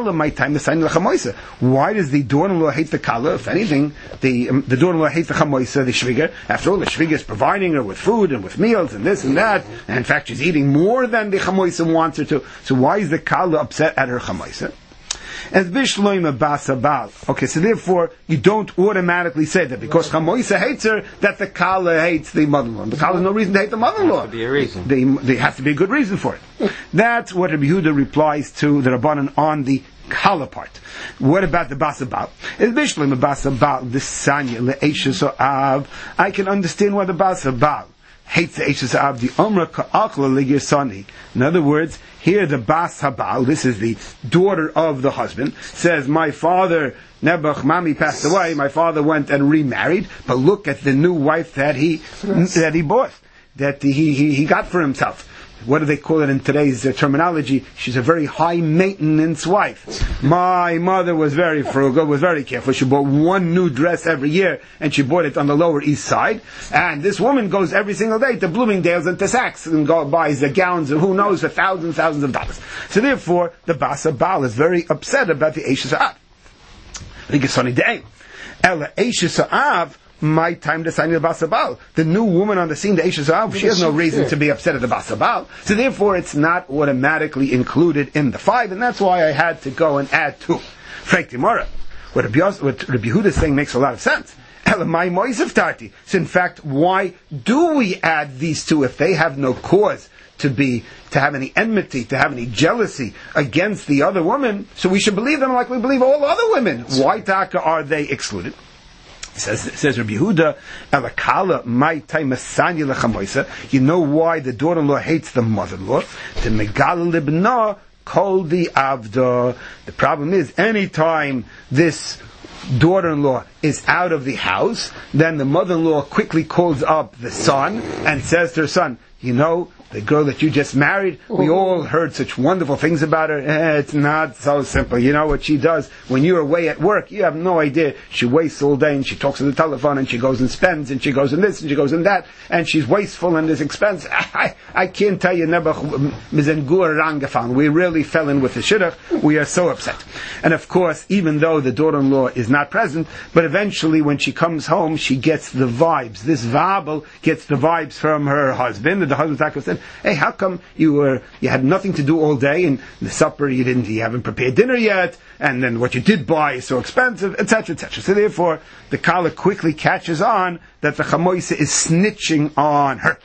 does the daughter-in-law hate the kala? If anything, the daughter-in-law hates the chamoisa, the shviga. After all, the shviga is providing her with food and with meals and this and that. And in fact, she's eating more than the chamoisa wants her to. So why is the kala upset at her chamoisa? As bishloima bas habal. Okay, so therefore you don't automatically say that because chamoisa hates her, that the kala hates the mother-in-law. The kala has no reason to hate the mother-in-law. There has to be a reason. There has to be a good reason for it. That's what Rabbi Yehuda replies to the Rabbanan on the kala part. What about the bas habal? As bishloima bas habal the sanya le'eshes av. I can understand why the bas habal hates the Eishes Av, the Umrah Ka'akla Ligir Sani. In other words, here the Bas Habal, this is the daughter of the husband, says, my father, Nebuch Mami passed away, my father went and remarried, but look at the new wife that he bought, that he got for himself. what do they call it in today's terminology? She's a very high maintenance wife. My mother was very frugal, was very careful. She bought one new dress every year, and she bought it on the Lower East Side. And this woman goes every single day to Bloomingdale's and to Saks and buys the gowns and who knows for thousands of dollars. So therefore, the Bas Baal is very upset about the Eishes Av. I think it's funny day. Ella Eishes Av. My time to sign the Bas Baal. The new woman on the scene, the Eishes Av, she has no reason to be upset at the Bas Baal. So therefore, it's not automatically included in the 5, and that's why I had to go and add 2. Frank Timora, what Rabbi Yehuda is saying makes a lot of sense. Elamai Moisef Tarti. So in fact, why do we add these 2 if they have no cause to have any enmity, to have any jealousy against the other woman? So we should believe them like we believe all other women. Why taka are they excluded? Says Rabbi Yehuda, Elakala my time masanya lechamoisa. You know why the daughter-in-law hates the mother-in-law? The megal libna called the avda. The problem is, anytime this daughter-in-law is out of the house, then the mother-in-law quickly calls up the son and says to her son, you know, the girl that you just married, we all heard such wonderful things about her. It's not so simple. You know what she does when you're away at work? You have no idea. She wastes all day and she talks on the telephone and she goes and spends and she goes in this and she goes in that and she's wasteful and is expensive. I can't tell you, we really fell in with the shidduch. We are so upset. And of course, even though the daughter-in-law is not present, but eventually when she comes home, she gets the vibes. This Vabel gets the vibes from her husband. And the husband said, hey, how come you had nothing to do all day, and the supper you haven't prepared dinner yet, and then what you did buy is so expensive, etc., etc. So therefore, the Kala quickly catches on that the Chamoisa is snitching on her.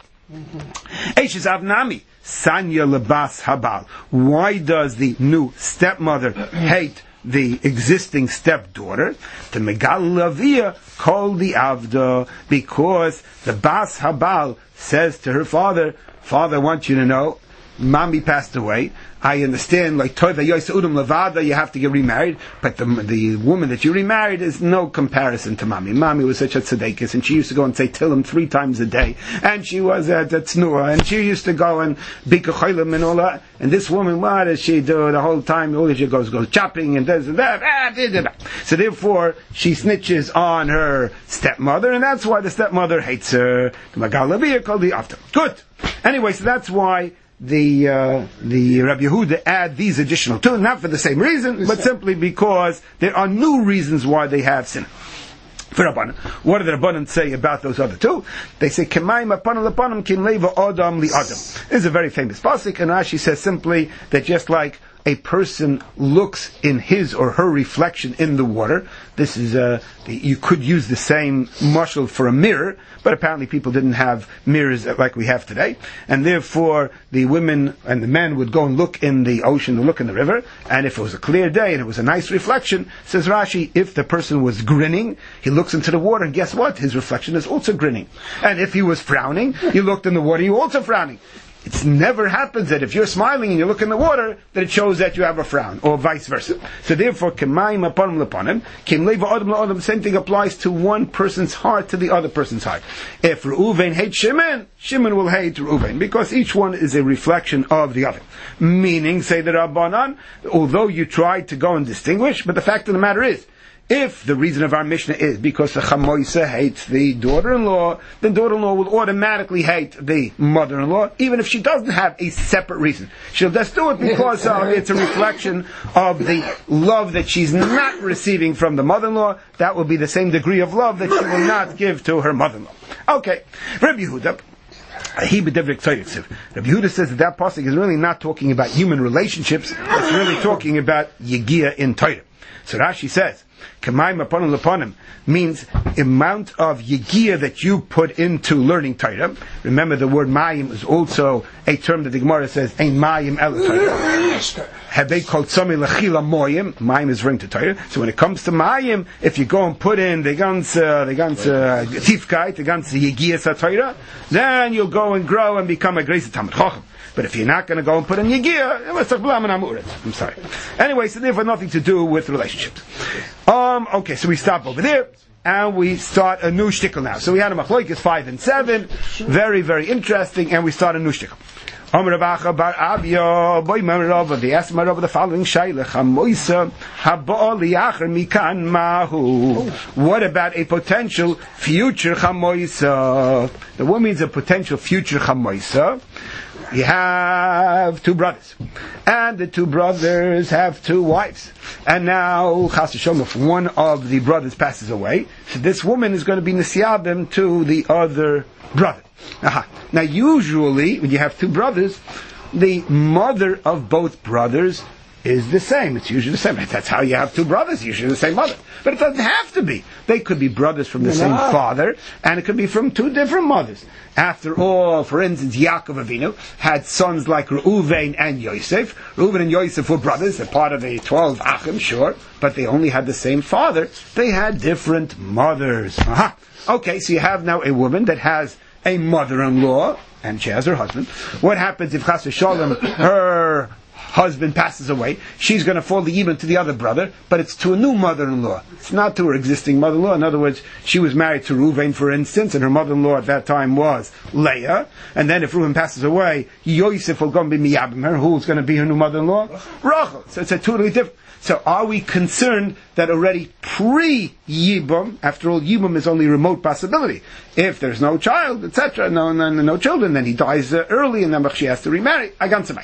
Eishes Avnami, Sanya Lebas Habal. Why does the new stepmother hate the existing stepdaughter? The Megal Lavia called the Avda, because the Bas Habal says to her father, Father, I want you to know, Mommy passed away. I understand, like Toiva Yoisa Udum Levada, you have to get remarried, but the woman that you remarried is no comparison to Mommy. Mommy was such a tzedekis, and she used to go and say Tillim 3 times a day, and she was at Tznuah, and she used to go and Bika Cholim and all that. And this woman, what does she do the whole time? All she goes chopping and does that. So therefore, she snitches on her stepmother, and that's why the stepmother hates her. The Magalavia called the after. Good. Anyway, so that's why the Rabbi Yehuda add these additional 2, not for the same reason, but simply because there are new reasons why they have sin. For Rabbanan, what do the Rabbanan say about those other 2? They say, "Kemaim apanam lepanam kim leva adam li adam." This is a very famous pasuk, and Rashi says simply that just like a person looks in his or her reflection in the water, this is you could use the same mashal for a mirror, but apparently people didn't have mirrors like we have today, and therefore the women and the men would go and look in the ocean, or look in the river, and if it was a clear day and it was a nice reflection, says Rashi, if the person was grinning, he looks into the water, and guess what? His reflection is also grinning. And if he was frowning, you looked in the water, you're also frowning. It never happens that if you're smiling and you look in the water, that it shows that you have a frown, or vice versa. So therefore, kemaim apanim lepanim, kim leva adam le'adam, the same thing applies to one person's heart to the other person's heart. If Reuven hates Shimon, Shimon will hate Reuven, because each one is a reflection of the other. Meaning, say the Rabbanan, although you tried to go and distinguish, but the fact of the matter is, if the reason of our Mishnah is because the Chamoisa hates the daughter-in-law, then daughter-in-law will automatically hate the mother-in-law, even if she doesn't have a separate reason. She'll just do it because it's a reflection of the love that she's not receiving from the mother-in-law. That will be the same degree of love that she will not give to her mother-in-law. Okay, Rabbi Yehuda. Rabbi Yehuda says that pasuk is really not talking about human relationships, it's really talking about Yegiya in Torah. So Rashi says, Kemaim aponim leponim means amount of Yegiya that you put into learning Torah. Remember, the word Mayim is also a term that the Gemara says, Ein Mayim el Torah. Have they called Sami Lechila Moyim? Mayim is ring to Torah. So when it comes to Mayim, if you go and put in the ganze Tifkeit, the ganze Yegiya sa Torah, then you'll go and grow and become a great Talmid Chacham. But if you're not going to go and put in Yegiya, I'm sorry. Anyway, so therefore nothing to do with relationships. Okay, so we stop over there, and we start a new shtickle now. So we had a Machlokes 5 and 7, very, very interesting, and we start a new shtickle. Amr Abacha bar Abya, boy Marava, they asked Marava the following Shaila, Chamoisa, Haba'al Yacher Mikan Mahu. What about a potential future Chamoisa? The what means a potential future Chamoisa? You have two brothers, and the two brothers have two wives. And now, Chas v'sholom, if one of the brothers passes away, so this woman is going to be Nisiyabim to the other brother. Now, usually, when you have two brothers, the mother of both brothers is the same. It's usually the same. That's how you have two brothers, usually the same mother. But it doesn't have to be. They could be brothers from the same father, and it could be from two different mothers. After all, for instance, Yaakov Avinu had sons like Reuven and Yosef. Reuven and Yosef were brothers. They're part of the 12 Achim, sure, but they only had the same father. They had different mothers. Okay, so you have now a woman that has a mother-in-law, and she has her husband. What happens if Chas v'sholom, her husband passes away? She's going to fall even to the other brother, but it's to a new mother-in-law. It's not to her existing mother-in-law. In other words, she was married to Reuven, for instance, and her mother-in-law at that time was Leah. And then if Reuven passes away, Yosef will go and be miyabim her. Who's going to be her new mother-in-law? Rachel. So it's a totally different. So are we concerned that already pre-Yibum, after all, Yibum is only a remote possibility. If there's no child, etc., no children, then he dies early, and then she has to remarry.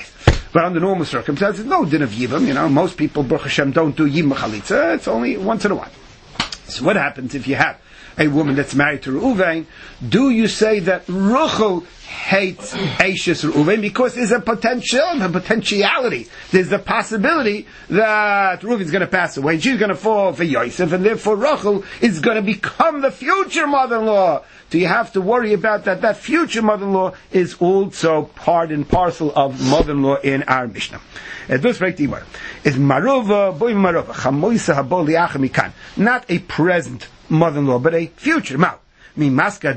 But under normal circumstances, no din of Yibum. Most people, Baruch Hashem, don't do Yibum Chalitza. It's only once in a while. So what happens if you have a woman that's married to Reuven? Do you say that Rachel hates Eishes Reuven because there's a potentiality. There's the possibility that Reuven's going to pass away, and she's going to fall for Yosef, and therefore Rachel is going to become the future mother-in-law. Do you have to worry about that? That future mother-in-law is also part and parcel of mother-in-law in our Mishnah. Is Marova, boy Marova, Chamoisa Habol Liachem Mikan. Not a present mother-in-law, but a future. Do you say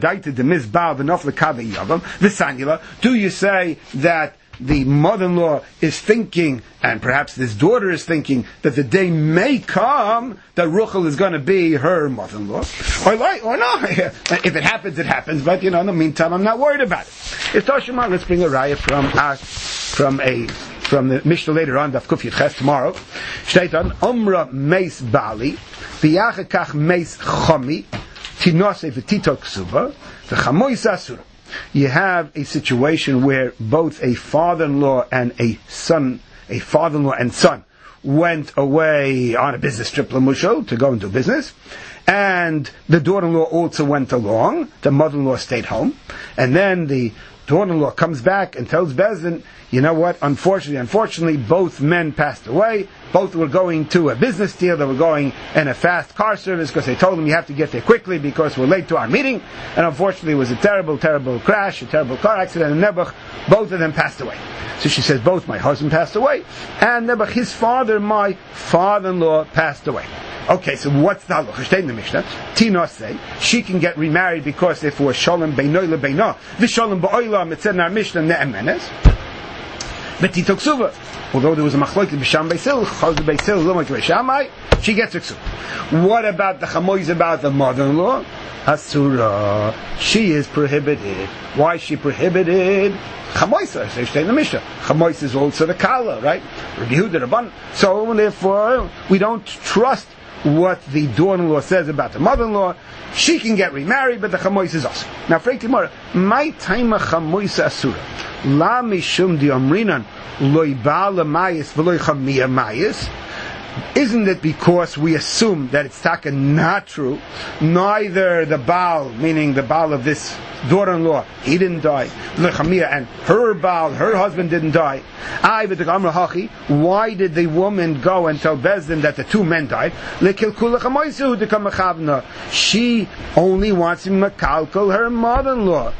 that the mother-in-law is thinking, and perhaps this daughter is thinking, that the day may come that Rachel is going to be her mother-in-law? Or no? If it happens, it happens. But in the meantime, I'm not worried about it. It's Toshima. Let's bring a raya from the Mishnah later on, Daf Kuf Yud Ches tomorrow. Shteit on Omra Meis Bali, V'yachakach Meis Chomi. You have a situation where both a father-in-law and father-in-law and son went away on a business trip, Lamushal, to go and do business, and the daughter-in-law also went along. The mother-in-law stayed home, and then the daughter-in-law comes back and tells Bezdin, you know what, unfortunately, both men passed away. Both were going to a business deal. They were going in a fast car service because they told them you have to get there quickly because we're late to our meeting. And unfortunately, it was a terrible, terrible crash, a terrible car accident. And Nebuch, both of them passed away. So she says, both my husband passed away, and Nebuch, his father, my father-in-law, passed away. Okay, so what's the halacha? Shtei in the Mishnah. Tina say she can get remarried because if it was shalom beinoi lebeino, v'shalom ba'olam, it said in our Mishnah ne'emenes. But Titok Suva, although there was a machloek b'sham beisil, chaz beisil lo ma'kei shamai, she gets her ksuva. What about the chamois about the mother-in-law? Asura, she is prohibited. Why is she prohibited? Chamoisa, they say in the Mishnah. Chamoisa is also the kala, right? Rabbi Yehuda Rabban. So therefore, we don't trust what the daughter-in-law says about the mother-in-law. She can get remarried, but the chamois is also. Now, Freik Timor, my time chamoisa asura. La mishum di amrinan loy ba'ala mayis v'loy chamia mayis. Isn't it because we assume that it's taka not true? Neither the Baal, meaning the Baal of this daughter-in-law, he didn't die. And her Baal, her husband didn't die. Why did the woman go and tell Bezdin that the two men died? She only wants to makalkal her mother-in-law.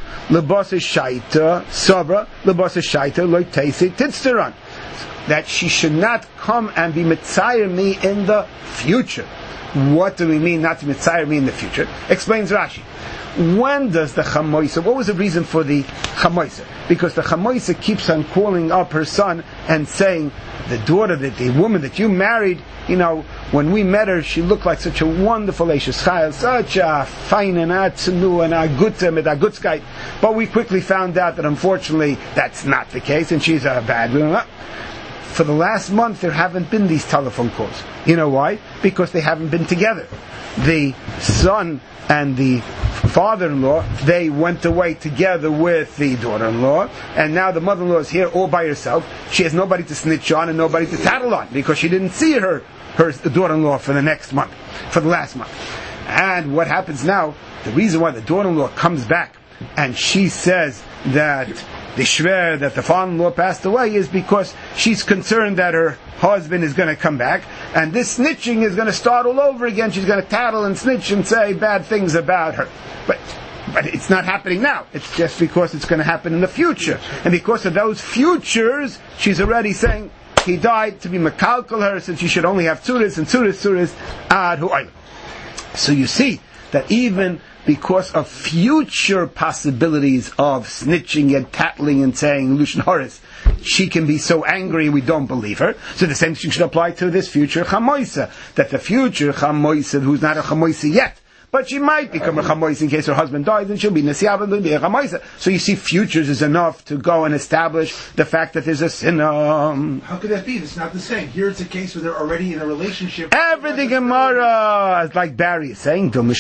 That she should not come and be mitzayer me in the future. What do we mean not to mitzayer me in the future? Explains Rashi. When does the chamoisa, what was the reason for the chamoisa? Because the chamoisa keeps on calling up her son and saying the daughter, the woman that you married, when we met her, she looked like such a wonderful Eishes Chayil, such a fine and a tzenu and a gutta mit a gutzkeit. But we quickly found out that unfortunately that's not the case, and she's a bad woman. For the last month, there haven't been these telephone calls. You know why? Because they haven't been together. The son and the father-in-law, they went away together with the daughter-in-law, and now the mother-in-law is here all by herself. She has nobody to snitch on and nobody to tattle on, because she didn't see her daughter-in-law for the last month. And what happens now, the reason why the daughter-in-law comes back and she says that the shver, that the father-in-law passed away, is because she's concerned that her husband is going to come back, and this snitching is going to start all over again. She's going to tattle and snitch and say bad things about her. But it's not happening now. It's just because it's going to happen in the future. And because of those futures, she's already saying he died to be makalkal her, since she should only have tzuris and tzuris ad hu'ayim. So you see that even because of future possibilities of snitching and tattling and saying Lushan Horis, she can be so angry we don't believe her. So the same thing should apply to this future Chamoisa, that the future Chamoisa, who's not a Chamoisa yet, but she might become a Chamoisa in case her husband dies, and she'll be Nesiyava and be a Chamoisa. So you see, futures is enough to go and establish the fact that there's a sinner. How could that be? It's not the same. Here it's a case where they're already in a relationship. Everything Gemara, like Barry is saying, in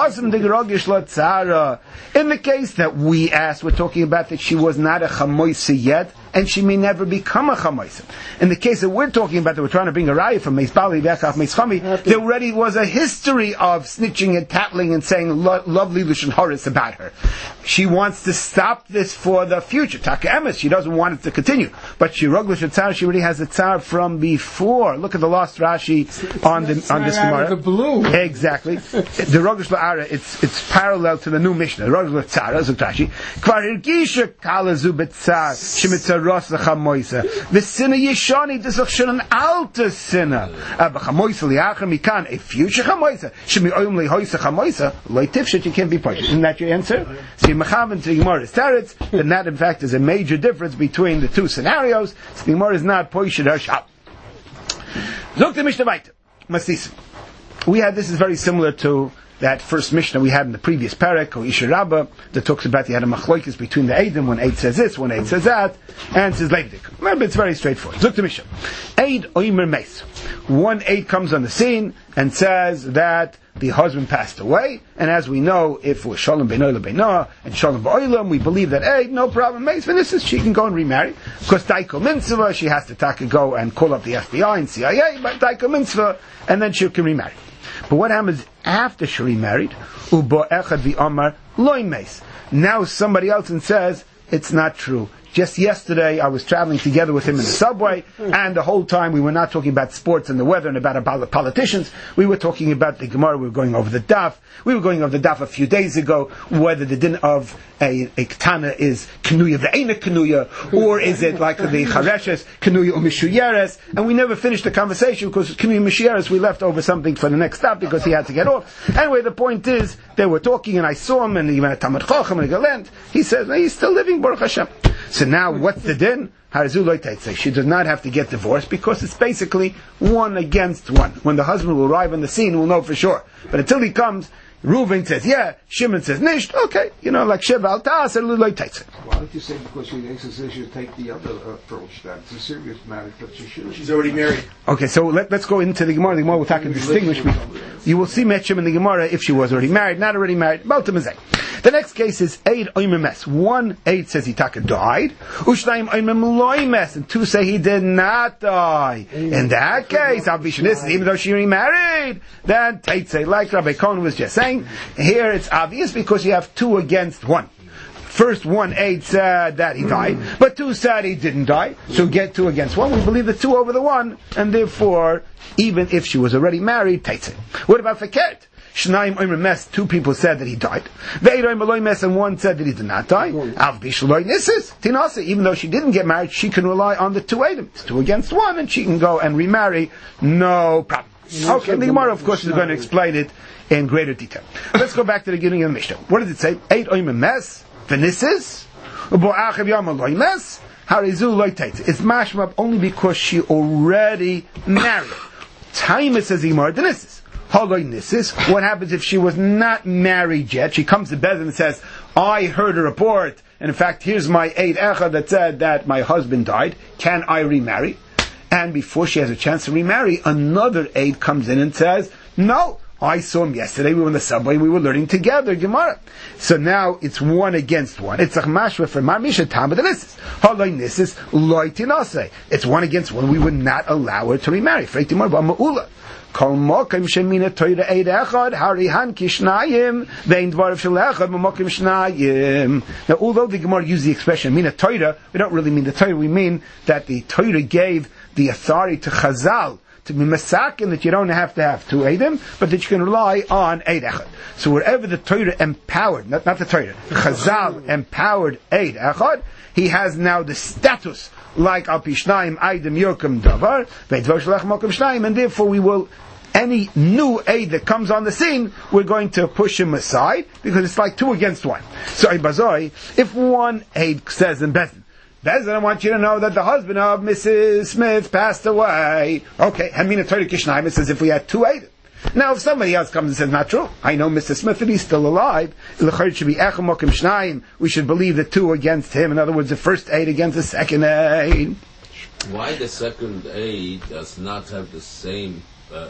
the case that we asked, we're talking about that she was not a Chamoisa yet, and she may never become a Chamoisa. In the case that we're talking about, that we're trying to bring a raya from Meis Bali, Bechach, Meis Chami, there already was a history of snitching and tattling and saying lovely Lushan Horis about her. She wants to stop this for the future. Taka Emes, she doesn't want it to continue. But she already has a tsar from before. Look at the last Rashi on this Gemara. The blue. Exactly. The Rogish La'ara, it's parallel to the new Mishnah. The Rogish La'ara, Zuk Rashi, Kvar Hirgisha Kala Zu Betzar, Shemitzar Rosa Chamoisa. The sinner Yeshani, this is schon an alter sinner. Aber Chamoisa Liachar Mikan, a future Chamoisa. Shemi Oyum Lihoisa Chamoisa, Loitifshet, you can't be part. Isn't that your answer? So you Mechavan to the Gemara's Teretz, then that in fact is a major difference between the two scenarios. So the Gemara is not Poishid Hashab. Look to Mishnah Vaita. Masisim. This is very similar to that first Mishnah we had in the previous parak, or Isha Rabbah, that talks about you had a machlokes between the Eidim, one Eid says this, one Eid says that, and says Leidik. Remember, it's very straightforward. Look to Mishnah. Eid Oimer Meis. One Eid comes on the scene and says that the husband passed away, and as we know, if it was Shalom Beinoila Beinoah and Shalom Ba'olam, we believe that Eid, no problem, Meis Venisis, she can go and remarry. Because Daiko Mitzvah, she has to go and call up the FBI and CIA, but Daiko Mitzvah, and then she can remarry. But what happens after she remarried? Ubo echad v'amar loy meis. Now somebody else says it's not true. Just yesterday, I was traveling together with him in the subway, and the whole time we were not talking about sports and the weather and about politicians. We were talking about the Gemara. We were going over the daf. We were going over the daf a few days ago, whether the din of a ketana is kenuya ve'ena kenuya, or is it like the chareshes kenuya u'mishuyeres? And we never finished the conversation because kenuya mishuyeres we left over something for the next stop because he had to get off. Anyway, the point is they were talking, and I saw him, and he went to Talmud Chacham and Galent. He says he's still living, Baruch Hashem. So now, what's the din? She does not have to get divorced because it's basically one against one. When the husband will arrive on the scene, we'll know for sure. But until he comes, Reuven says, yeah, Shimon says, nisht, okay, like Sheva al Ta'as, and Luloi Taitze. Why don't you say because she should take the other approach, that it's a serious matter, but she should. She's already married. Okay, so let's go into the Gemara. The Gemara will talk and distinguish. You will see Metchim in the Gemara if she was already married, not already married. The next case is Eid Oymemes. One Eid says he died. Ushnaim Oymem, and two say he did not die. In that case, even though she remarried, then Taitze, like Rabbi Cohen was just saying, here it's obvious because you have two against one. First one Eid said that he died, but two said he didn't die. So get two against one. We believe the two over the one, and therefore, even if she was already married, Taitze. What about Fakert? Shnaim Omer Mes, two people said that he died. Ve'eroim Eloi Mes, and one said that he did not die. Av Bishloi Nisis, Tinasa, even though she didn't get married, she can rely on the two items, two against one, and she can go and remarry, no problem. Okay, the Gemara, of course, is going to explain it in greater detail. Let's go back to the beginning of the Mishnah. What does it say? Eid Omer Mes, Venisis, Ubo Achav Yom Eloi Mes, Harizu loy taitze. It's mashma only because she already married. Time it says Imar Denissis. Haloy Nissis. What happens if she was not married yet? She comes to Bezdin and says, I heard a report, and in fact, here's my Eid Echad that said that my husband died. Can I remarry? And before she has a chance to remarry, another Eid comes in and says, no, I saw him yesterday, we were in the subway, we were learning together, Gemara. So now it's one against one. It's a mashva for Marmisha Tamad Nissis. Haloy Nissis, loy tinase. It's one against one, we would not allow her to remarry. Freitimar ba'ma'ula. Kol mokim shemina toira eid echad harihan kishnayim vein dvarav shel echad mokim shnayim. Now, although the Gemara used the expression mina toira, we don't really mean the Torah. We mean that the Torah gave the authority to Chazal to be masakin, that you don't have to have two eidim, but that you can rely on eid echad. So wherever the Torah empowered, not the Torah, Chazal empowered eid echad, he has now the status like al pishnayim aidim yokem davar ve'dvar shalach mokem shnayim, and therefore we will, any new aid that comes on the scene, we're going to push him aside because it's like two against one. So Ibazoi, if one aid says in Bezdin, I want you to know that the husband of Mrs. Smith passed away. Okay, Hamina Torah Kishnayim, it says if we had two aid. Now, if somebody else comes and says, not true, I know Mr. Smith, that he's still alive, we should believe the two against him. In other words, the first aid against the second aid. Why the second aid does not have the same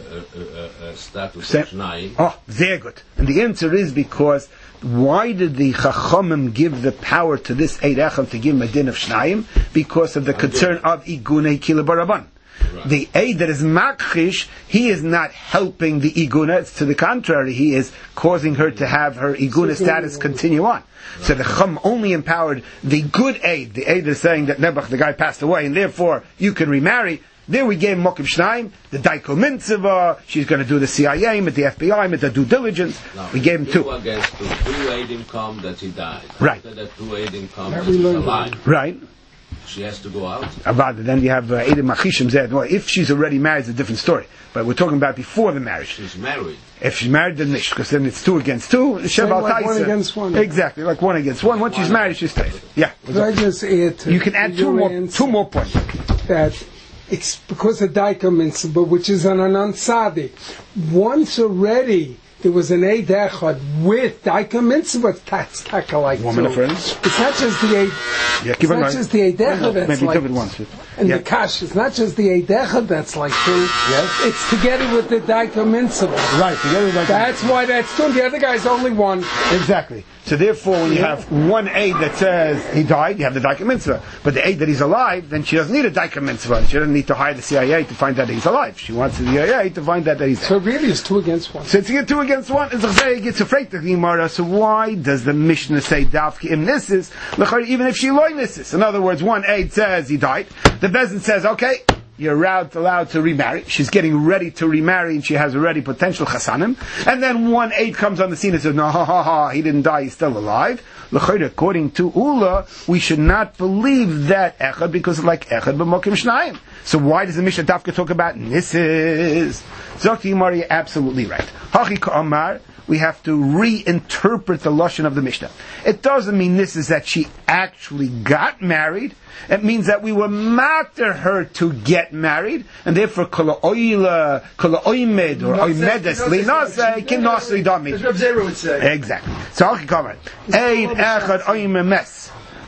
status of Shnayim? Oh, very good. And the answer is because why did the Chachamim give the power to this Eid Echad to give him a din of Shnayim? Because of the concern of Igunei Kila Baraban. Right. The aid that is makhish, he is not helping the iguna. It's to the contrary, he is causing her to have her iguna status continue on. Right. So the chum only empowered the good aid. The aid is saying that Nebuch, the guy, passed away, and therefore you can remarry. There we gave Mokim Shnayim, the Daiko Mintzeva, she's going to do the CIA, with the FBI, with the due diligence. No, we gave him two. Against two aid income that he died. Right. After that two aid income that he's alive. Right. She has to go out. Then you have Eidim Machishim Zed. Well, if she's already married, it's a different story. But we're talking about before the marriage. She's married. If she's married, then nish, because then it's two against two. Like one against one. Exactly, like one against one. Once she's married, she's safe. Yeah. I just add to you can add two more points. That it's because of Daika Mitzvah, which is an Anansadi. Once already, there was an Eid Echad with Daika Mitzvah tax like woman of friends. It's not just the Eid. Yeah, it's not just the Eid Echad that's maybe like. David wants it. And the Kash, it's not just the Eid Echad that's like two. Yes. It's together with the Daika Mitzvah. Right, together with that's why that's two. The other guy's only one. Exactly. So therefore, when you have one aid that says he died, you have the Daika Mitzvah. But the aid that he's alive, then she doesn't need a Daika Mitzvah. She doesn't need to hire the CIA to find out that he's alive. She wants the CIA to find out that he's alive. So really it's two against one. So it's two against one. It's afraid to Gemara. So why does the Mishnah say Davki im Nissis? Even if she loy Nissis. In other words, one aid says he died. The Bezdin says, okay, you're allowed to remarry. She's getting ready to remarry, and she has already potential chasanim. And then one aid comes on the scene and says, no, he didn't die, he's still alive. According to Ula, we should not believe that Echad, because like Echad b'mokim shnayim. So why does the Mishnah Dafka talk about Nisses? Zokti Yimari, you're absolutely right. Hachi ka'amar, we have to reinterpret the lashon of the Mishnah. It doesn't mean this is that she actually got married. It means that we were matter her to get married, and therefore kol oila, kol oimed or oimedes linase kinasri dami. That's what Zera would say. Exactly. So I'll come on. Eid echad oimemes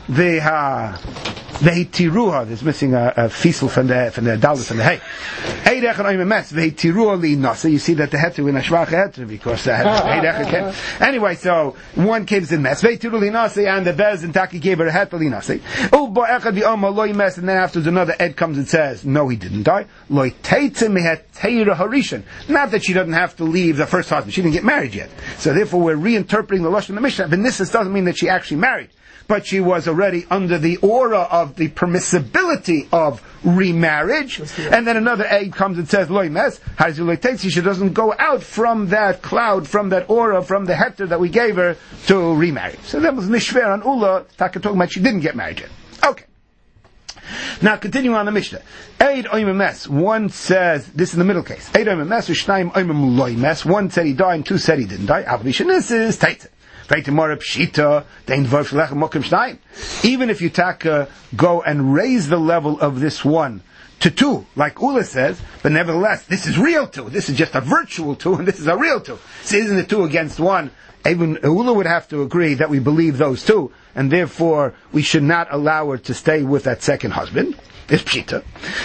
Vehitiruha, there's missing a fisel from the dalit from the hay. Eid echad oimemes vehitiruha linase. You see that the heter in a shvach heter because Eid echad came. Anyway, so one came in mess. Vehitiruha linase, and the Bez and Taki gave her a heter linase. Ubo echad bi'oma loy mes, and then afterwards another Ed comes and says, no, he didn't die. Loy teitze mehet teira harishan. Not that she doesn't have to leave the first husband. She didn't get married yet. So therefore we're reinterpreting the lashon of the Mishnah. V'nisas doesn't mean that she actually married, but she was already under the aura of the permissibility of remarriage. And then another aid comes and says, loy mes, she doesn't go out from that cloud, from that aura, from the heter that we gave her to remarry. So that was nishver on Ula, Taka talking about she didn't get married yet. Okay. Now, continuing on the Mishnah. Eid oimem mes. One says, this is the middle case. Eid oimem mes, u'shnayim oimem loy mes. One said he died, and two said he didn't die. Avli shenis is taitze. Even if you go and raise the level of this one to 2, like Ula says, but nevertheless, this is real 2. This is just a virtual 2, and this is a real 2. So isn't it 2 against 1? Even Ula would have to agree that we believe those 2, and therefore we should not allow her to stay with that second husband. It's pshita.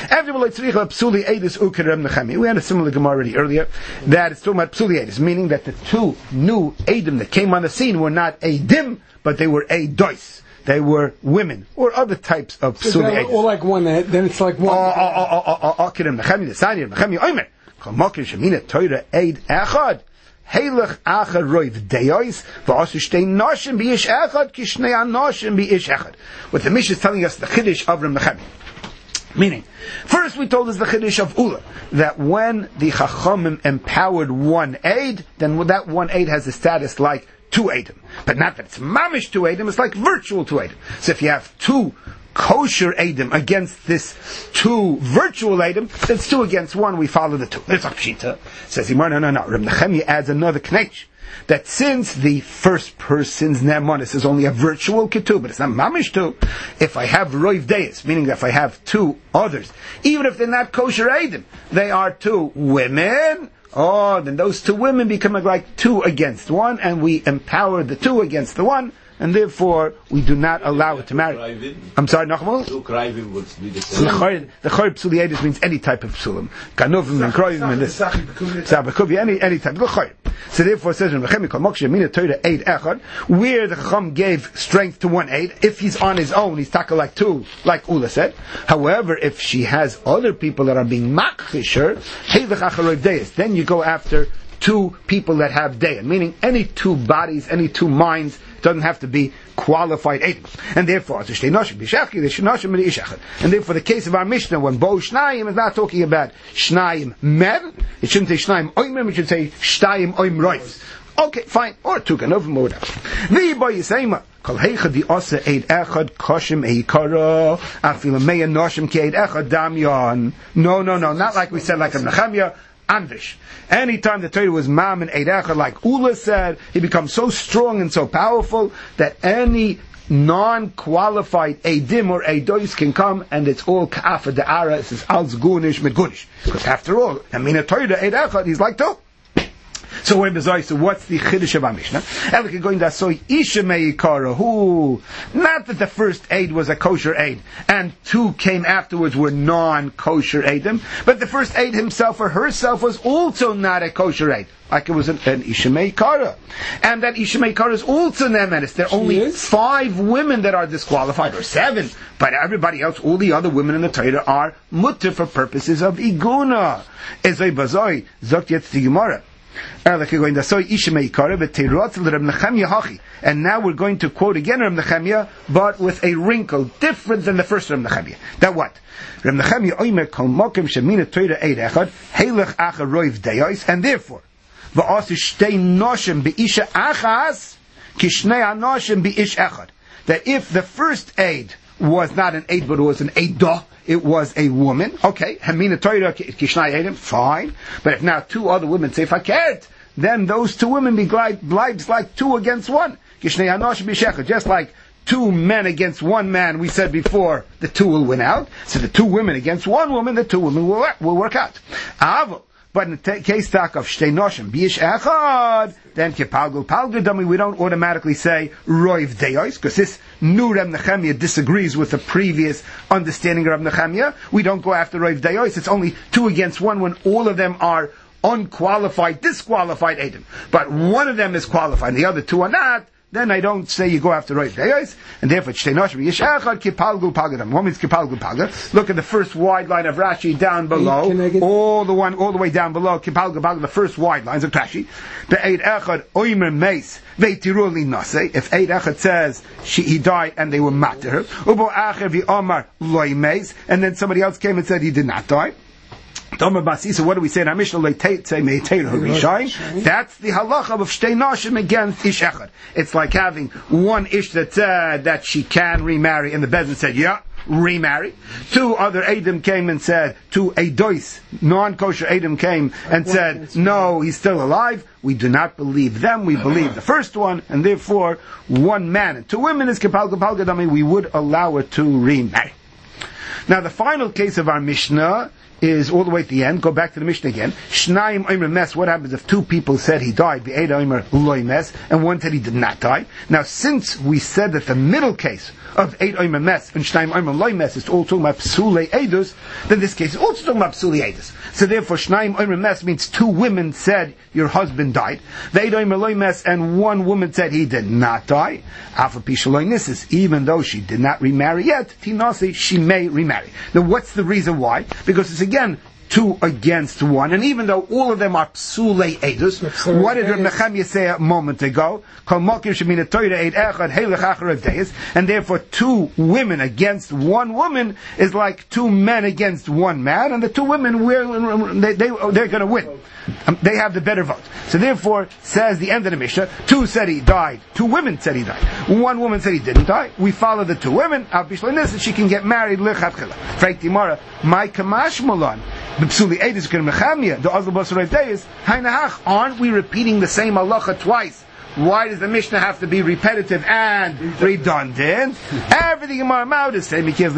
We had a similar Gemara already earlier, that it's talking about psuli edis, meaning that the 2 new edim that came on the scene were not edim, but they were eidos. They were women, or other types of psuli edis. Or like one, then it's like one. Heilach achar roiv deois, v'asu shtei noshim b'iyish echad, ki shnei anoshim b'iyish echad. What the Mishnah is telling us, the Chiddush of Reb Nechemia. Meaning, first we told us the Chiddush of Ula, that when the Chachamim empowered one aid, then that one aid has a status like 2 Eidim. But not that it's mamish 2 Eidim, it's like virtual 2 Eidim. So if you have 2 kosher Eidim against this 2 virtual Eidim, it's 2 against 1, we follow the 2. It's a pshita. Says he, no. Reb Nechemia adds another knech, that since the first person's ne'emanis is only a virtual ketub, but it's not mamish 2, if I have roiv deis, meaning that if I have 2 others, even if they're not kosher Eidim, they are 2 women, then those 2 women become like 2 against 1, and we empower the 2 against the 1, and therefore we do not allow it to marry. I'm sorry, Nachmal? The Chayr Psuli Edis means any type of Psulim. Kanuvim and Kroivim and this. Any type. So therefore it says in Rechemi Kol Mokshe Mina Torah Eid Echad, where the Chacham gave strength to one aid, if he's on his own, he's taka like 2, like Ula said. However, if she has other people that are being makhisher, then you go after 2 people that have dayan, meaning any 2 bodies, any 2 minds, doesn't have to be qualified eidim. And therefore, and therefore the case of our Mishnah, when Bo Shnayim is not talking about Shnayim Mer, it shouldn't say Shnayim Oimim, it should say Shtayim Oim Roif. Okay, fine. Or 2 Ganov Moda. The boy Yisayma. Kol heicha di asa eid echad koshim eikara afila meya noshim ki eid echad damyan. No, not like we said like a Nechemia. Anvish. Anytime the Torah was Mam and Eid Echad, like Ula said, he becomes so strong and so powerful that any non-qualified Eidim or Eidois can come, and it's all Ka'afa Da'ara, it says Alz Gunish Mit Gunish. Because after all, I mean a Torah Eid Echad, he's like 2. So we're bizarre. So what's the Chiddush of our Mishnah? Elke going to say Isha Meikara, who not that the first aid was a kosher aid and 2 came afterwards were non-kosher aidim, but the first aid himself or herself was also not a kosher aid. Like it was an Isha Meikara, and that Isha Meikara is also ne'emanis. There are only 5 women that are disqualified, or 7, but everybody else, all the other women in the Torah are mutter for purposes of iguna. Ezay bazoi zokt yetz the Gemara. And now we're going to quote again Reb Nechemia, but with a wrinkle different than the first Reb Nechemia. That what? Reb Nechemia oimer kol mokem shemina Torah eid echad heilach acha roiv deis, and therefore va'asu shtei noshim be'isha achas kishnei anoshim be'ish echad. That if the first aid was not an aid, but it was an aidah, it was a woman. Okay, Hamina Torah Kishnai Eidim, fine. But if now 2 other women say fakert, then those 2 women be glibes like 2 against 1. Kishnei Anosh Bishechah, just like 2 men against 1 man, we said before, the 2 will win out. So the 2 women against 1 woman, the 2 women will work out. Avol. But in the case talk of Shtei Noshim Biyish Echad, then Kepalgul Palgadami, we don't automatically say Roiv Deos, because this new Reb Nechemia disagrees with the previous understanding of Reb Nechemia. We don't go after Roiv Deos, it's only 2 against 1 when all of them are unqualified, disqualified Eidim. But one of them is qualified, and the other 2 are not. Then I don't say you go after Roiv Deos, and therefore Shtei Noshim Biyish Echad Kepalgul Palgadami. What means Kepalgul Palgadami? Look at the first wide line of Rashi down below, all the way down below. Kepalgul Palgadami, the first wide lines of Rashi. The Eid Echad Oimer Meis Veitiruli Nase. If Eid Echad says he died and they were mat to her, Ubo Acher ViOmar Loi Meis, and then somebody else came and said he did not die. So what do we say in our Mishnah? That's the halacha of Shtei Noshim against Ish Echad. It's like having one Ish that said that she can remarry, and the Bezdin said, yeah, remarry. 2 other Edom came and said, 2 Eidos, non-kosher Edom came and said, no, he's still alive. We do not believe them, we believe the first one, and therefore 1 man and 2 women is Kepal Gadami, we would allow her to remarry. Now the final case of our Mishnah is all the way at the end. Go back to the Mishnah again. Shnaim Omer Mes. What happens if 2 people said he died? The Eid Omer Loy Mes, and 1 said he did not die. Now, since we said that the middle case of Eid Omer Mes and Shnaim Omer Loy Mes is all talking about Psulei Eidus, then this case is also talking about Psulei Eidus. So therefore, Shnaim Omer Mes means 2 women said your husband died. The Eid Omer Loy Mes and 1 woman said he did not die. Alpha Pishaloi Nisis, even though she did not remarry yet, Tinasi, she may remarry. Now, what's the reason why? Because it's again 2 against 1, and even though all of them are psulei edus, what did Reb Nechemia say a moment ago? And therefore 2 women against 1 woman is like 2 men against 1 man, and the 2 women they're going to win. They have the better vote. So therefore, says the end of the Mishnah, 2 said he died, 2 women said he died. 1 woman said he didn't die. We follow the 2 women. And she can get married. Frank Timara, my Kamash Mulan. Aren't we repeating the same halacha twice? Why does the Mishnah have to be repetitive and redundant? Everything in my mouth is saying, says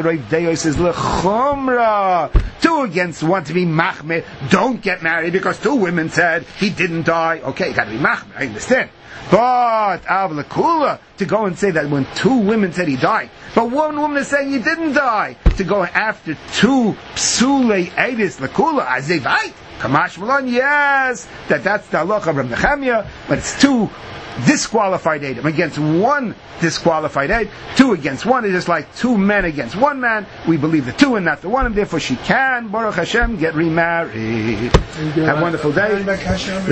lechumra. 2 against 1 to be machmir. Don't get married because 2 women said he didn't die. Okay, you got to be machmir. I understand. But avlakula, to go and say that when 2 women said he died, but 1 woman is saying he didn't die, to go after 2 psulei edis lakula azevait. Kamash Malon, yes, that's the halacha of Reb Nechemia, but it's 2 disqualified Edom against 1 disqualified Ed. 2 against 1 is just like 2 men against 1 man. We believe the 2 and not the 1, and therefore she can, Baruch Hashem, get remarried. Have a wonderful day.